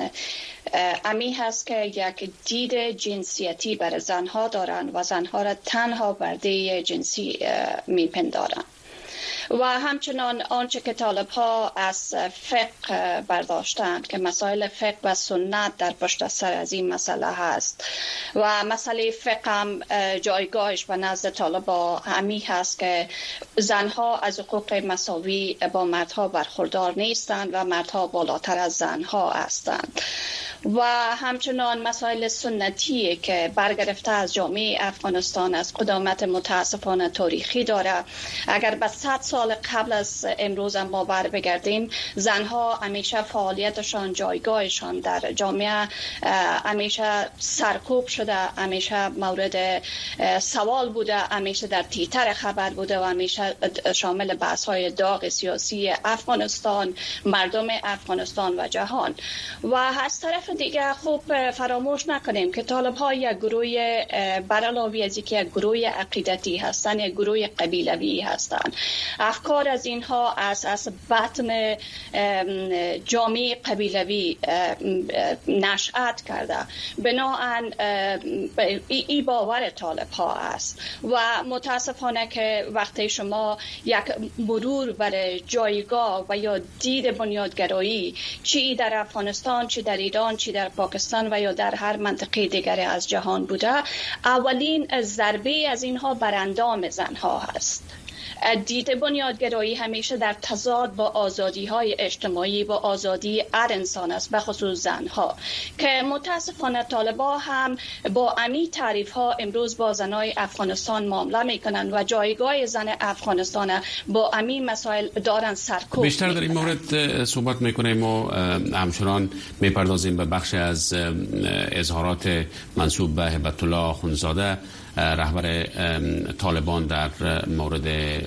امی هست که یک دید جنسیتی بر زنها دارن و زنها را تنها برده جنسی میپندارن و همچنان آنچه که طالب ها از فقه برداشتند که مسائل فقه و سنت در پشت سر از این مسئله هست و مسئله فقه هم جایگاهش به نزد طالب ها همی هست که زنها از حقوق مساوی با مردها برخوردار نیستند و مردها بالاتر از زنها هستند. و همچنان مسائل سنتی که برگرفته از جامعه افغانستان از قدامت متاسفانه تاریخی داره. اگر به صد سال قبل از امروز ما بر بگردیم، زنها همیشه فعالیتشان، جایگاهشان در جامعه همیشه سرکوب شده، همیشه مورد سوال بوده، همیشه در تیتر خبر بوده و همیشه شامل بحث‌های داغ سیاسی افغانستان، مردم افغانستان و جهان. و از طرف دیگه خوب فراموش نکنیم که طالب ها یک گروه برعلاوه از اینکه یک گروه عقیدتی هستند، یک گروه قبیلوی هستند. افکار از اینها از از بطن جامعه قبیلوی نشأت کرده. بنابراین این باور طالب ها است و متاسفانه که وقتی شما یک مرور بر جایگاه و یا دید بنیادگرایی چی در افغانستان، چی در ایران، چی در پاکستان و یا در هر منطقه دیگری از جهان بوده، اولین ضربه از اینها بر اندام زنها هست. دید بنیادگرایی همیشه در تضاد با آزادی های اجتماعی، با آزادی هر انسان است، به خصوص زنها، که متاسفانه طالبا هم با امی تعریف ها امروز با زنای افغانستان معامله میکنند و جایگاه زن افغانستان با امی مسائل دارن سرکوب. بیشتر در این مورد صحبت میکنیم و همچنان میپردازیم به بخش از اظهارات منسوب به هبت الله اخوندزاده، رهبر طالبان، در مورد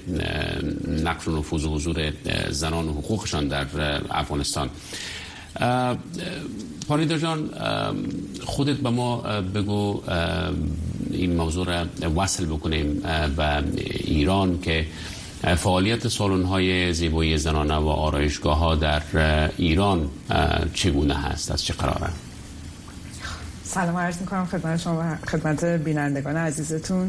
نقش و نفوذ و حضور زنان و حقوقشان در افغانستان. پانیدا جان، خودت به ما بگو این موضوع را وصل بکنیم به ایران که فعالیت سالن‌های زیبایی زنانه و آرایشگاه‌ها در ایران چگونه هست، از چه قراره؟ سلام عرض میکنم خدمت شما و خدمت بینندگان عزیزتون.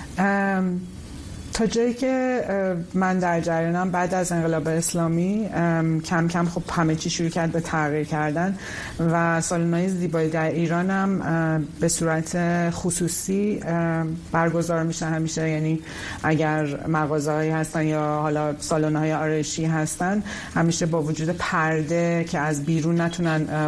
تا جایی که من در جریانم بعد از انقلاب اسلامی کم کم خب همه چی شروع کرد به تغییر کردن و سالن‌های زیبایی در ایران هم به صورت خصوصی برگزار میشه همیشه، یعنی اگر مغازه‌هایی هستن یا حالا سالن‌های آرایشی هستن همیشه با وجود پرده که از بیرون نتونن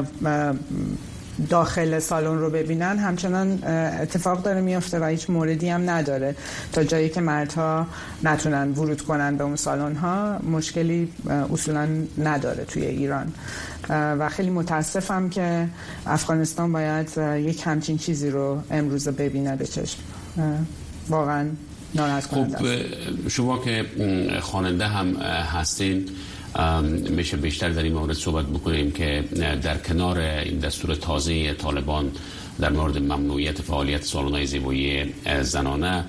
داخل سالن رو ببینن همچنان اتفاق داره میفته و هیچ موردی هم نداره. تا جایی که مردها نتونن ورود کنن به اون سالن ها مشکلی اصولا نداره توی ایران و خیلی متاسفم که افغانستان باید یک همچین چیزی رو امروز ببینه به چشم. واقعا ناراحت کننده است. خب شما که خواننده هم هستین میشه بیشتر در این مورد صحبت بکنیم که در کنار این دستور تازه طالبان در مورد ممنوعیت فعالیت سالن‌های زیبایی زنانه،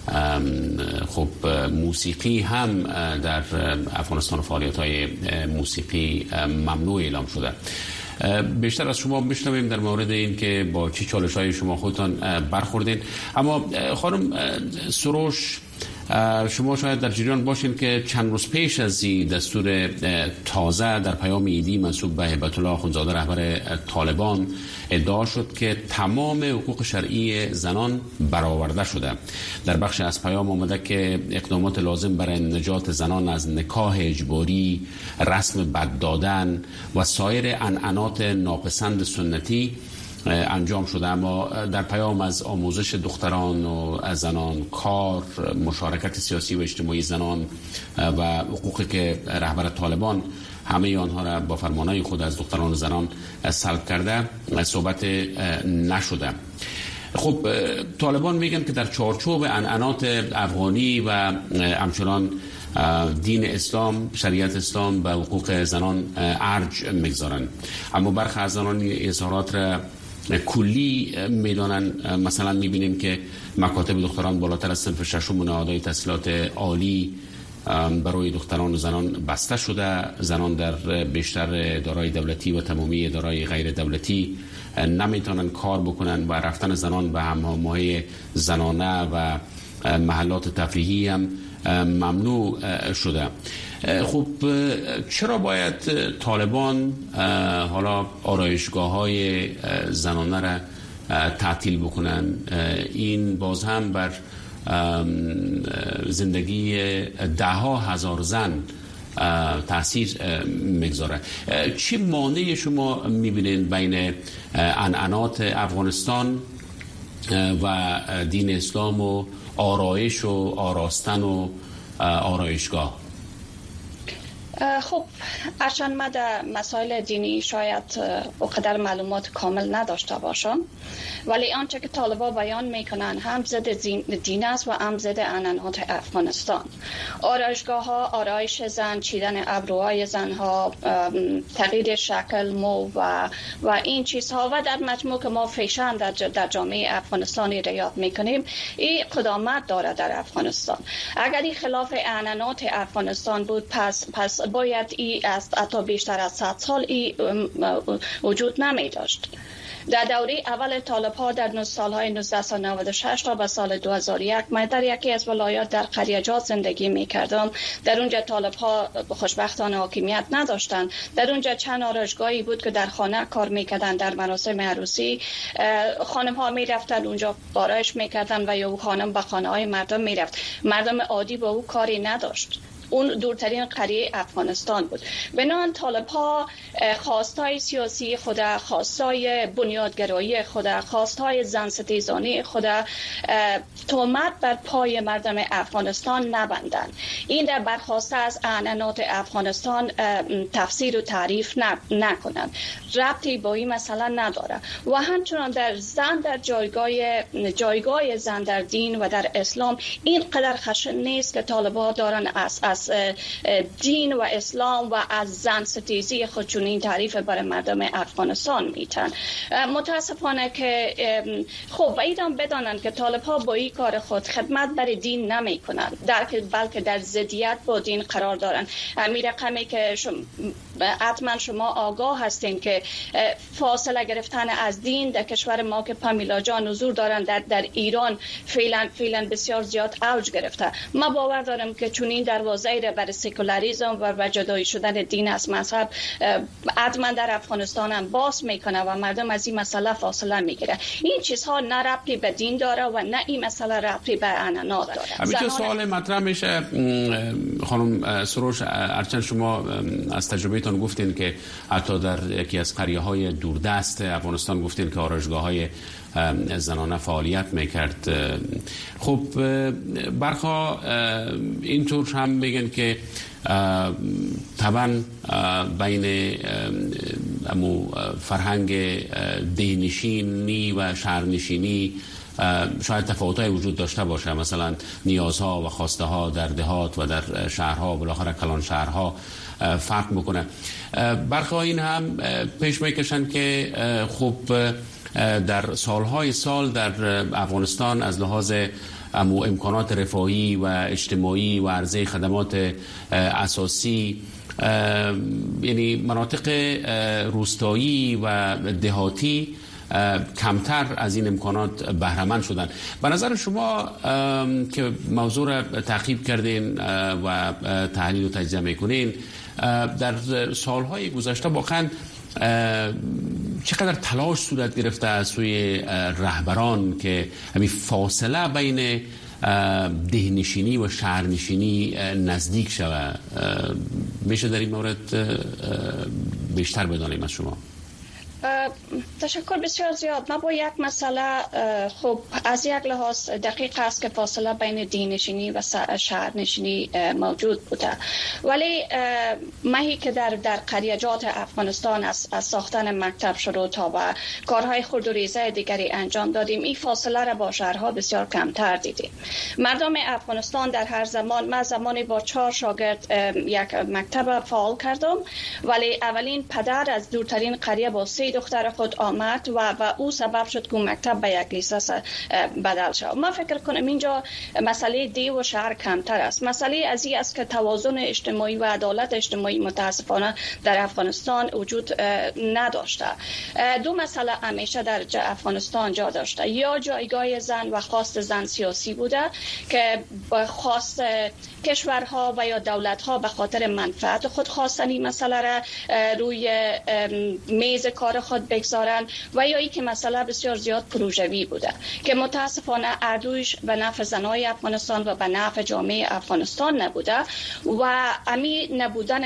خب موسیقی هم در افغانستان فعالیت‌های موسیقی ممنوع اعلام شده. بیشتر از شما بشنویم در مورد این که با چه چالش‌های شما خودتان برخوردین. اما خانم سروش، شما شاید در جریان باشین که چند روز پیش از این دستور تازه در پیام ایدی منسوب به هیبت الله اخوندزاده رهبر طالبان ادعا شد که تمام حقوق شرعی زنان برآورده شده. در بخش از پیام آمده که اقدامات لازم برای نجات زنان از نکاح اجباری، رسم بد دادن و سایر عنعنات ناپسند سنتی انجام شده، اما در پیام از آموزش دختران و زنان، کار، مشارکت سیاسی و اجتماعی زنان و حقوقی که رهبر طالبان همه آنها را با فرمانهای خود از دختران و زنان سلب کرده صحبت نشده. خب طالبان میگن که در چارچوب عنعنات افغانی و همچنان دین اسلام، شریعت اسلام و حقوق زنان ارج میگذارن، اما برخی از زنان اظهارات را کلی میدانن. مثلا میبینیم که مکاتب دختران بالاتر از صنف ششم نهادهای تحصیلات عالی برای دختران و زنان بسته شده. زنان در بیشتر ادارای دولتی و تمامی ادارای غیر دولتی نمیتونن کار بکنن و رفتن زنان به همهمه‌های زنانه و محلات تفریحی هم ممنوع شده. خب چرا باید طالبان حالا آرایشگاه‌های زنانه را تعطیل بکنن؟ این باز هم بر زندگی ده ها هزار زن تاثیر میگذاره. چه مانعی شما میبینید بین عنعنات افغانستان و دین اسلام و آرایش و آراستن و آرایشگاه؟ خب هرچند من در مسائل دینی شاید اونقدر معلومات کامل نداشته باشم، ولی آنچه که طالبا بیان میکنن هم ضد دین است و هم ضد عنعنات افغانستان. آرایشگاه ها، آرایش زن، چیدن ابروهای زن ها، تغییر شکل مو و و این چیزها و در مجموع که ما فیشن در, در جامعه افغانستانی رعایت میکنیم، این قدامت داره در افغانستان. اگر این خلاف عنعنات افغانستان بود، پس پس باید ای است حتی بیشتر از صد سال ای وجود نمی داشت. در دوره اول طالب‌ها در سالهای نوزده نود و شش تا به سال دو هزار و یک من در یکی از ولایات در قریجات زندگی می‌کردم. در اونجا طالب‌ها خوشبختانه حاکمیت نداشتند. در اونجا چند آرایشگاهی بود که در خانه کار می‌کردند. در مراسم عروسی خانم‌ها می‌رفتند اونجا آرایش می‌کردند و یا خانم به خانه‌های مردم می‌رفت. مردم عادی با او کاری نداشت. اون دورترین قریه افغانستان بود. بنابراین طالب‌ها خواستای سیاسی خود، خواستای بنیادگرایی خود، خواستای زن ستیزانی خود تهمت بر پای مردم افغانستان نبندن. این در برخواسته از عنعنات افغانستان تفسیر و تعریف نکنن. ربطی با این مسئله نداره و همچنان در زن در جایگاه جایگاه زن در دین و در اسلام اینقدر خشن نیست که طالب‌ها دارن از از از دین و اسلام و از زن ستیزی خود چنین تعریف برای مردم افغانستان میتن. متاسفانه که خب ایدان بدانند که طالب ها با این کار خود خدمت برای دین نمی کنند، در بلکه در ضدیت با دین قرار دارند. می رقمی که شما حتما شما آگاه هستین که فاصله گرفتن از دین در کشور ما که پامیلا جان حضور دارند در, در ایران فعلا فعلا بسیار زیاد اوج گرفته. ما باور دارم که چون این دروازه را برای سکولاریسم و جدایی شدن دین از مذهب حتما در افغانستان هم باز میکنه و مردم از این مسئله فاصله میگیره. این چیزها نه ربطی به دین داره و نه این مسئله ربطی به عنعنات داره. همین که سوال مطرح میشه خانم سروش، هرچند شما از تجربهتون گفتین که حتی در یکی از قریه‌های دوردست افغانستان گفتین که آرایشگاه‌های زنانه فعالیت میکرد، خب برخا اینطور هم میگن که طبعا بین امو فرهنگ دینشینی و شهرنشینی شاید تفاوت‌های وجود داشته باشه، مثلا نیازها و خواسته ها در دهات و در شهرها بالاخره کلان شهرها فرق میکنه. برخی این هم پیش میکشن که خب در سالهای سال در افغانستان از لحاظ امو امکانات رفاهی و اجتماعی و عرضه خدمات اساسی، یعنی مناطق روستایی و دهاتی کمتر از این امکانات بهره‌مند شدن. به نظر شما که موضوع را تعقیب کردین و تحلیل و تجزیه میکنین، در سالهای گذشته واقعا چقدر تلاش صورت گرفته از سوی رهبران که همین فاصله بین دهنشینی و شهرنشینی نزدیک شود؟ میشه در این مورد بیشتر بدانیم از شما؟ تشکر بسیار زیاد. ما با یک مسئله خب از یک لحاظ دقیق است که فاصله بین دینشینی و شهرنشینی موجود بوده، ولی ماهی که در در قریجات افغانستان از, از ساختن مکتب شروع تا و کارهای خرد و ریزه دیگری انجام دادیم، این فاصله را با شهرها بسیار کمتر دیدیم. مردم افغانستان در هر زمان، من زمانی با چهار شاگرد یک مکتب فعال کردم، ولی اولین پدر از دورترین قریه با سه دختر خود آمد و و او سبب شد که مکتب به یک لیسانس بدل شد. ما فکر کنم اینجا مسئله دی و شهر کمتر است. مسئله از این است که توازن اجتماعی و عدالت اجتماعی متاسفانه در افغانستان وجود نداشته. دو مسئله همیشه در افغانستان جا داشته، یا جایگاه زن و خواست زن سیاسی بوده که با خواست کشورها و یا دولتها به خاطر منفعت خود خواستن این مسئله را روی میز کار خود بگذارن، و یا ای که مسئله بسیار زیاد پروژوی بوده که متاسفانه اردویش به نفع زنای افغانستان و به نفع جامعه افغانستان نبوده، و امی نبودن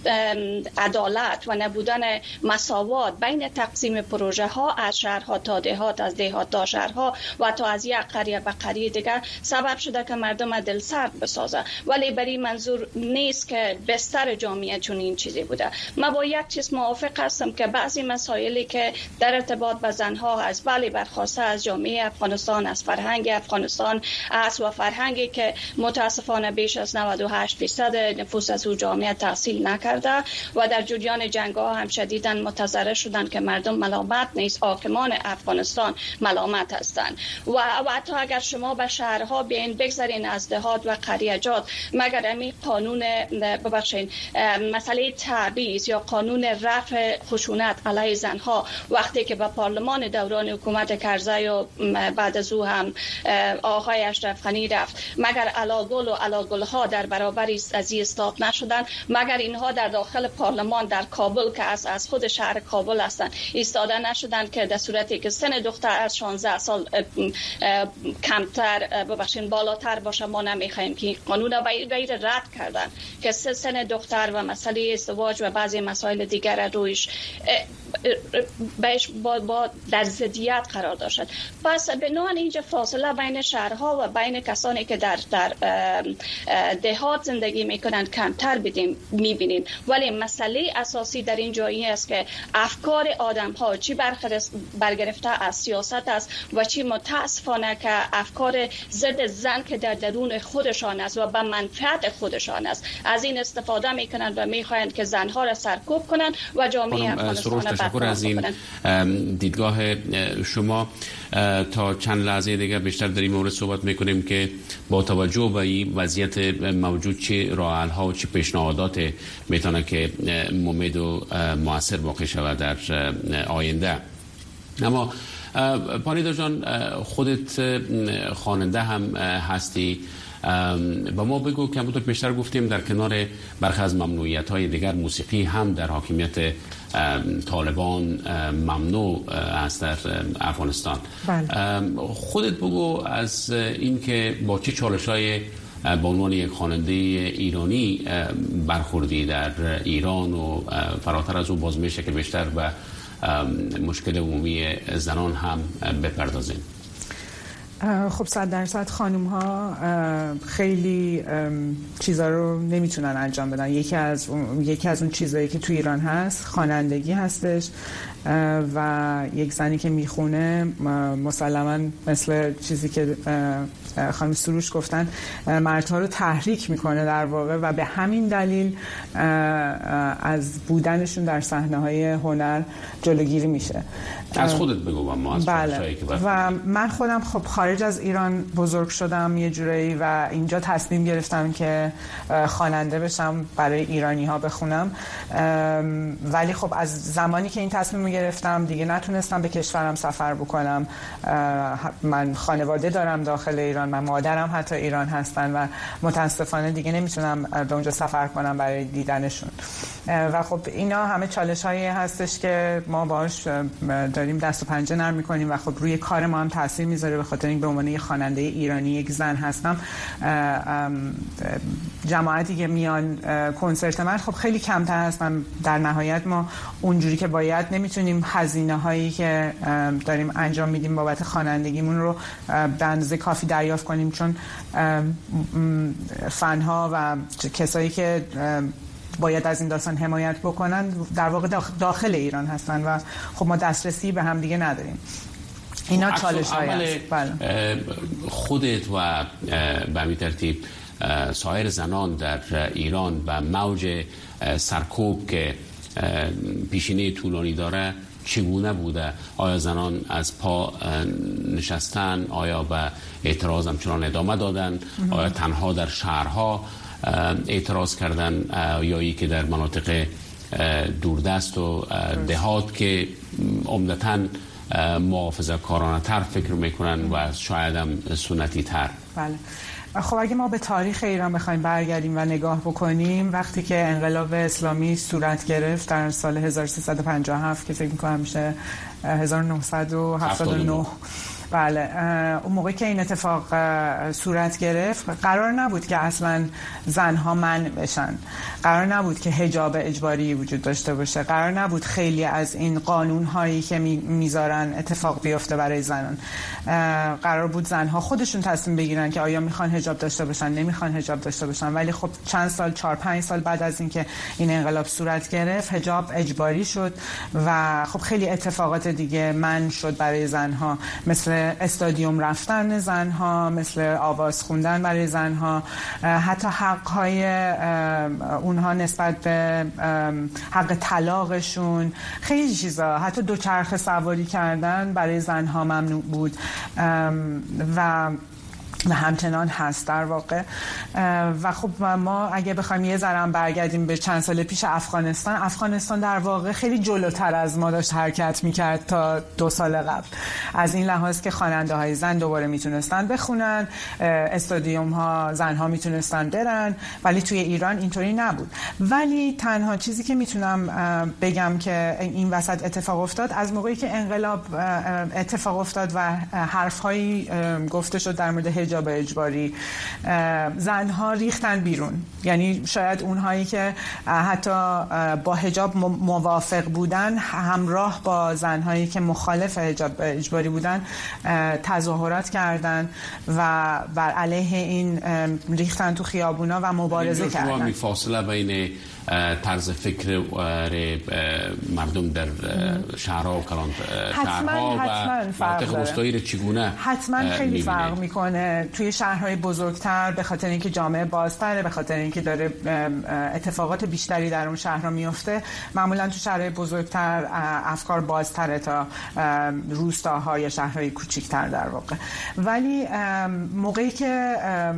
عدالت و نبودن مساوات بین تقسیم پروژه ها از شهرها تا دهات، از دهات تا شهرها و تا از یک قریه به قریه دیگر سبب شده که مردم دل سرد بسازه. ولی برای منظور نیست که بستر جامعه چون این چیزی بوده. ما با یک چیز موافق هستم که بعضی مسائلی که در ارتباط با زنها از بله برخواسته از جامعه افغانستان، از فرهنگ افغانستان است و فرهنگی که متاسفانه بیش از نود و هشت درصد نفوس از او جامعه تحصیل نکرده و در جریان جنگ‌ها هم شدیداً متضرر شدند که مردم ملامت نیست، حاکمان افغانستان ملامت هستند. و حتی اگر شما به شهرها بیاین بگذارین از دهات و قریجات، مگر امی قانون ببخشید مسئله تعبیض یا قانون رفع خشونت علیه زنها وقتی که به پارلمان دوران حکومت کرزی و بعد از او هم آقای اشرف غنی رفت، مگر علاگل و علاگل ها در برابر از این استاد نشدن، مگر اینها در داخل پارلمان در کابل که از از خود شهر کابل هستند ایستاده نشدن که در صورتی که سن دختر از شانزده سال کمتر ببخشید بالاتر باشه ما نمیخوایم که قانون غیر رد کردن که سن دختر و مسئله ازدواج و بعضی مسائل دیگر رویش بهش با, با در ضدیت قرار داشت. پس به نوعی اینجا فاصله بین شهرها و بین کسانی که در در دهات زندگی میکنند کمتر بدیم میبینیم. ولی مسئله اساسی در این جایی است که افکار آدم ها چی برگرفته از سیاست است و چی متاسفانه که افکار ضد زن که در درون خودشان است و به منفعت خودشان است از این استفاده میکنند و میخواهند که زنها را سرکوب کنند و جامعه افغانستان را تشکر از این دیدگاه شما. تا چند لحظه دیگر بیشتر در این مورد صحبت میکنیم که با توجه به این وضعیت موجود چه راه حل ها و چه پیشنهادات میتونه که مفید و موثر واقع شود در آینده. اما پانیدا جان، خودت خواننده هم هستی، با ما بگو که همونطور بیشتر گفتیم در کنار برخی از ممنوعیت های دیگر موسیقی هم در حاکمیت طالبان ممنوع است در افغانستان. بله. خودت بگو از این که با چه چالش های به عنوان یک خواننده ایرانی برخوردی در ایران و فراتر از او باز میشه که بیشتر به مشکل عمومی زنان هم بپردازیم. خب صد درصد خانوم ها خیلی چیزا رو نمیتونن انجام بدن. یکی از اون، یکی از اون چیزایی که تو ایران هست خوانندگی هستش و یک زنی که میخونه مسلماً مثل چیزی که خانم سروش گفتن مردها رو تحریک میکنه در واقع و به همین دلیل از بودنشون در صحنه‌های هنر جلوگیری میشه. از خودت بگو و ما از بله. که و من خودم خب خارج از ایران بزرگ شدم یه جورایی و اینجا تصمیم گرفتم که خواننده بشم، برای ایرانی ها بخونم، ولی خب از زمانی که این تصمیم گرفتم دیگه نتونستم به کشورم سفر بکنم. من خانواده دارم داخل ایران، من مادرم حتی ایران هستن و متاسفانه دیگه نمیتونم به اونجا سفر کنم برای دیدنشون و خب اینا همه چالش هایی هستش که ما باهاش داریم دست و پنجه نرم میکنیم و خب روی کار ما هم تاثیر میذاره. به خاطر این به عنوان یک خواننده ایرانی، یک زن هستم، جماعتی که میان کنسرت من خب خیلی کمتر هستن. در نهایت ما اونجوری که باید نمیتونیم هزینه هایی که داریم انجام میدیم بابت خوانندگیمون رو به اندازه کافی دریافت کنیم، چون فنها و کسایی که باید از این داستان حمایت بکنن در واقع داخل ایران هستن و خب ما دسترسی به هم دیگه نداریم. اینا چالش هایی هست. خودت و به همین ترتیب سایر زنان در ایران و موج سرکوب که پیشینه طولانی داره چگونه بوده؟ آیا زنان از پا نشستن؟ آیا به اعتراض همچنان ادامه دادن؟ آیا تنها در شهرها اعتراض کردن یا ای که در مناطق دوردست و دهات که عمدتاً محافظه کارانه تر فکر میکنن و شاید هم سنتی تر؟ بله. خب اگه ما به تاریخ ایران بخوایم برگردیم و نگاه بکنیم، وقتی که انقلاب اسلامی صورت گرفت در سال هزار و سیصد و پنجاه و هفت که فکر میکنم میشه هزار و نهصد و هفتاد و نه، بله، اون موقع که این اتفاق صورت گرفت قرار نبود که اصلا زنها منع بشن، قرار نبود که حجاب اجباری وجود داشته باشه، قرار نبود خیلی از این قانون هایی که میذارن اتفاق بیفته برای زنان. قرار بود زنها خودشون تصمیم بگیرن که آیا میخوان حجاب داشته باشن، نمیخوان حجاب داشته باشن. ولی خب چند سال، چهار پنج سال بعد از اینکه این انقلاب صورت گرفت حجاب اجباری شد و خب خیلی اتفاقات دیگه منع شد برای زنها، مثل استادیوم رفتن زنها، مثل آواز خوندن برای زنها، حتی حقهای اونها نسبت به حق طلاقشون، خیلی چیزا، حتی دوچرخه سواری کردن برای زنها ممنوع بود و و همچنان هست در واقع. و خب ما اگه بخوایم یه ذره برگردیم به چند سال پیش افغانستان، افغانستان در واقع خیلی جلوتر از ما داشت حرکت میکرد تا دو سال قبل، از این لحاظ که خواننده های زن دوباره میتونستن بخونن، استادیوم ها زن ها میتونستن برن، ولی توی ایران اینطوری نبود. ولی تنها چیزی که میتونم بگم که این وسط اتفاق افتاد، از موقعی که انقلاب اتفاق افتاد و حرف هایی گفته شد در مورد حجاب اجباری زنها ریختن بیرون. یعنی شاید اونهایی که حتی با حجاب موافق بودن همراه با زنهایی که مخالف حجاب اجباری بودن تظاهرات کردن و بر علیه این ریختن تو خیابونا و مبارزه کردن. شما می فاصله بین طرز فکر مردم در شهرها و کلان شهرها و مناطق روستایی چگونه حتما خیلی فرق میکنه. توی شهرهای بزرگتر به خاطر اینکه جامعه بازتره، به خاطر اینکه داره اتفاقات بیشتری در اون شهرها میفته، معمولا تو شهرهای بزرگتر افکار بازتره تا روستاها یا شهرهای کوچیک‌تر در واقع. ولی موقعی که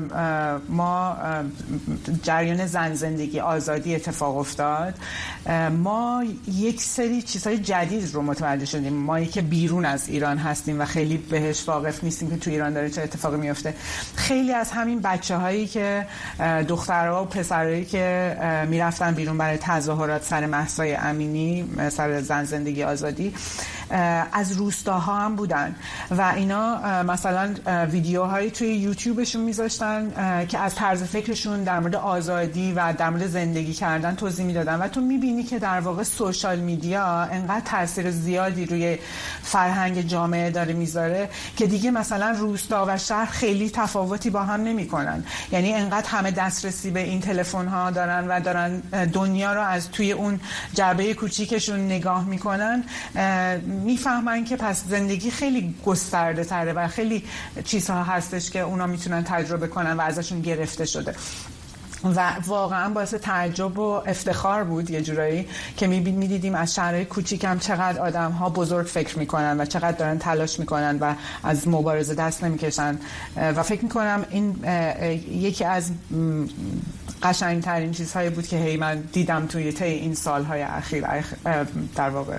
ما جریان زن زندگی آزادی اتفاق افتاد، ما یک سری چیزهای جدید رو متوجه شدیم. ما که بیرون از ایران هستیم و خیلی بهش واقف نیستیم که تو ایران داره چه اتفاقی میفته. خیلی از همین بچه‌هایی که دخترها و پسرایی که میرفتن بیرون برای تظاهرات سر مهسا امینی، سر زن زندگی آزادی، از روستاها هم بودن و اینا مثلا ویدیوهایی توی یوتیوبشون میذاشتن که از طرز فکرشون در مورد آزادی و در مورد زندگی کردن توضیح میدادن و تو میبینی که در واقع سوشال میدیا انقدر تاثیر زیادی روی فرهنگ جامعه داره میذاره که دیگه مثلا روستا و شهر خیلی تفاوتی با هم نمیکنن. یعنی انقدر همه دسترسی به این تلفن ها دارن و دارن دنیا رو از توی اون جعبه کوچیکشون نگاه میکنن، میفهمن که پس زندگی خیلی گسترده تره و خیلی چیزها هستش که اونا میتونن تجربه کنن و ازشون گرفته شده. و واقعا باعث تعجب و افتخار بود یه جورایی که می‌دیدیم از شهرهای کوچیک هم چقدر آدم‌ها بزرگ فکر می‌کنن و چقدر دارن تلاش می‌کنن و از مبارزه دست نمی‌کشن و فکر می‌کنم این یکی از قشنگ‌ترین چیزهایی بود که هی من دیدم توی طی این سال‌های اخیر در واقع.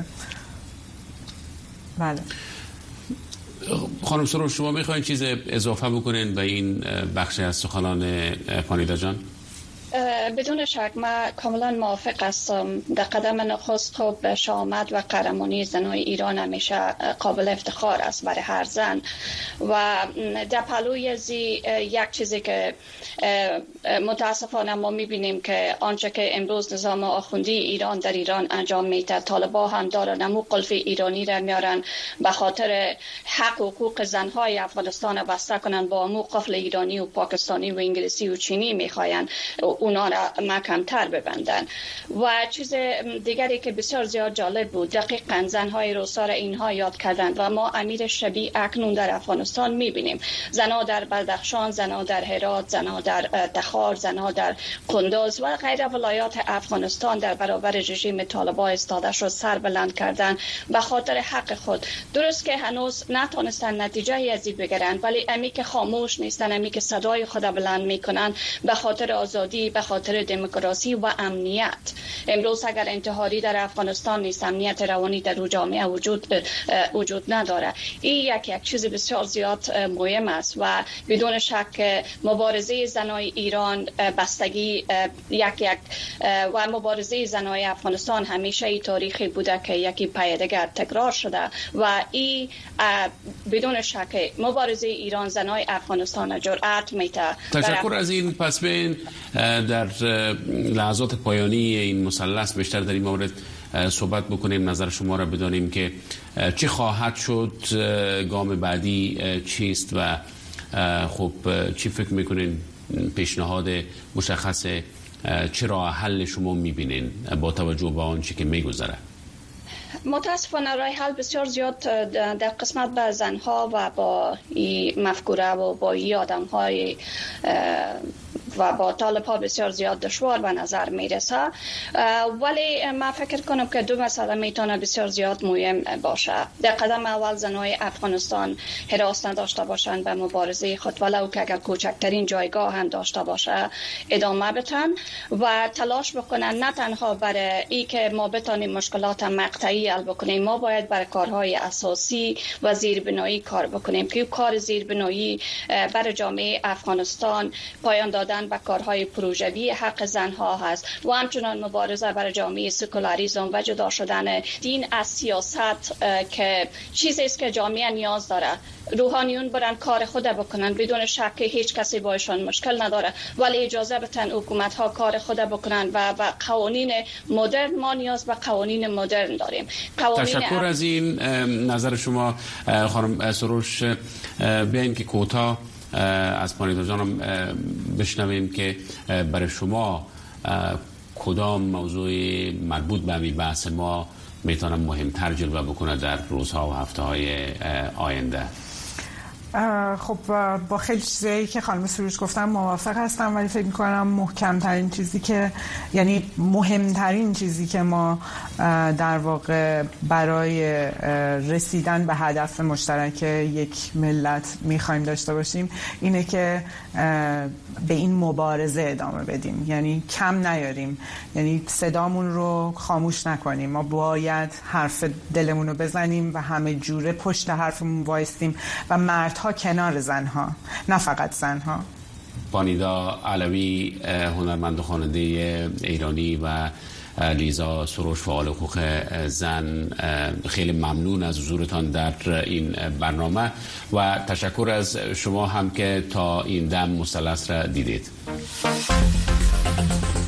بله. خانم سروش، شما میخواین چیز اضافه بکنین به این بخش از سخنان پانیدا جان؟ بدون شک من کاملا موافق هستم. در قدم نخست خب شامت و قهرمانی زنای ایران همیشه قابل افتخار است برای هر زن و در پلوی زی یک چیزی که متاسفانه ما میبینیم که آنچه که امروز نظام آخوندی ایران در ایران انجام میده، طالبان هم دارن امو قلف ایرانی را میارن به خاطر حق و حقوق زنهای افغانستان بسته کنن، با امو قفل ایرانی و پاکستانی و انگلیسی و چینی میخواین اونا را محکم‌تر ببندن. و چیز دیگری که بسیار زیاد جالب بود، دقیقاً زنهای روستا را اینها یاد کردن و ما امیر شبیه اکنون در افغانستان میبینیم. زنها در بدخشان، زنها در هرات، زنها در تخار، زنها در قندوز و غیر ولایات افغانستان در برابر رژیم طالبان استاده شد، سر بلند کردن به خاطر حق خود. درست که هنوز نتونستن نتیجه از این بگیرن، ولی امی که خاموش نیستن، امی که صدای خود بلند میکنن به خاطر آزادی، به خاطر دموکراسی و امنیت. امروز اگر انتحاری در افغانستان نیست، امنیت روانی در او جامعه وجود وجود نداره. این یک یک چیز بسیار زیاد مهم است و بدون شک مبارزه زنای ایران بستگی یک یک و مبارزه زنای افغانستان همیشه ای تاریخی بوده که یکی پی دیگر تکرار شده و این بدون شک مبارزه ایران زنای افغانستان جرأت میده. تشکر از این. پس بین در لحظات پایانی این مثلث بیشتر در این مورد صحبت بکنیم، نظر شما را بدانیم که چه خواهد شد، گام بعدی چیست و خب چی فکر میکنین پیشنهاد مشخص چه راه حل شما میبینین با توجه به آنچه که میگذره؟ متاسفانه راه حل بسیار زیاد در قسمت به زنها و با این مفکوره و با این آدم‌های و با طالب‌ها بسیار زیاد دشوار به نظر میرسه، ولی من فکر کنم که دو مسئله میتونه بسیار زیاد مهم باشه. در قدم اول زنای افغانستان حراس نداشته باشند به مبارزه خود، ولو که اگر کوچکترین جایگاه هم داشته باشه ادامه بدن و تلاش بکنن، نه تنها برای ای که ما بتانیم مشکلات مقطعی حل بکنیم، ما باید برای کارهای اساسی و زیربنایی کار بکنیم که کار زیربنایی برای جامعه افغانستان، پایان دادن دادن به کارهای پروژوی حق زنها هست و همچنان مبارزه برای جامعه سکولاریسم و جدا شدن دین از سیاست که چیزی است که جامعه نیاز داره. روحانیون برن کار خود بکنن بدون شک هیچ کسی باشون مشکل نداره، ولی اجازه بدن حکومت ها کار خود بکنن و و قوانین مدرن، ما نیاز به قوانین مدرن داریم. تشکر از این نظر شما خانم سروش. بیاین که کوتاه از پانیتا جانم بشنویم که برای شما کدام موضوع مربوط به همین بحث ما میتونه مهمتر جلوه بکنه در روزها و هفته های آینده؟ خب با خیلی چیزایی که خانم سروش گفتم موافق هستم، ولی فکر می‌کنم محکم‌ترین چیزی که یعنی مهمترین چیزی که ما در واقع برای رسیدن به هدف مشترک یک ملت می‌خوایم داشته باشیم اینه که به این مبارزه ادامه بدیم، یعنی کم نیاریم، یعنی صدامون رو خاموش نکنیم. ما باید حرف دلمون رو بزنیم و همه جوره پشت حرفمون وایستیم و مردها کنار زنها، نه فقط زنها. پانیتا علوی، هنرمند و خواننده ایرانی، و لیزا سروش، فعال حقوق زن، خیلی ممنون از حضورتان در این برنامه و تشکر از شما هم که تا این دم مثلث را دیدید.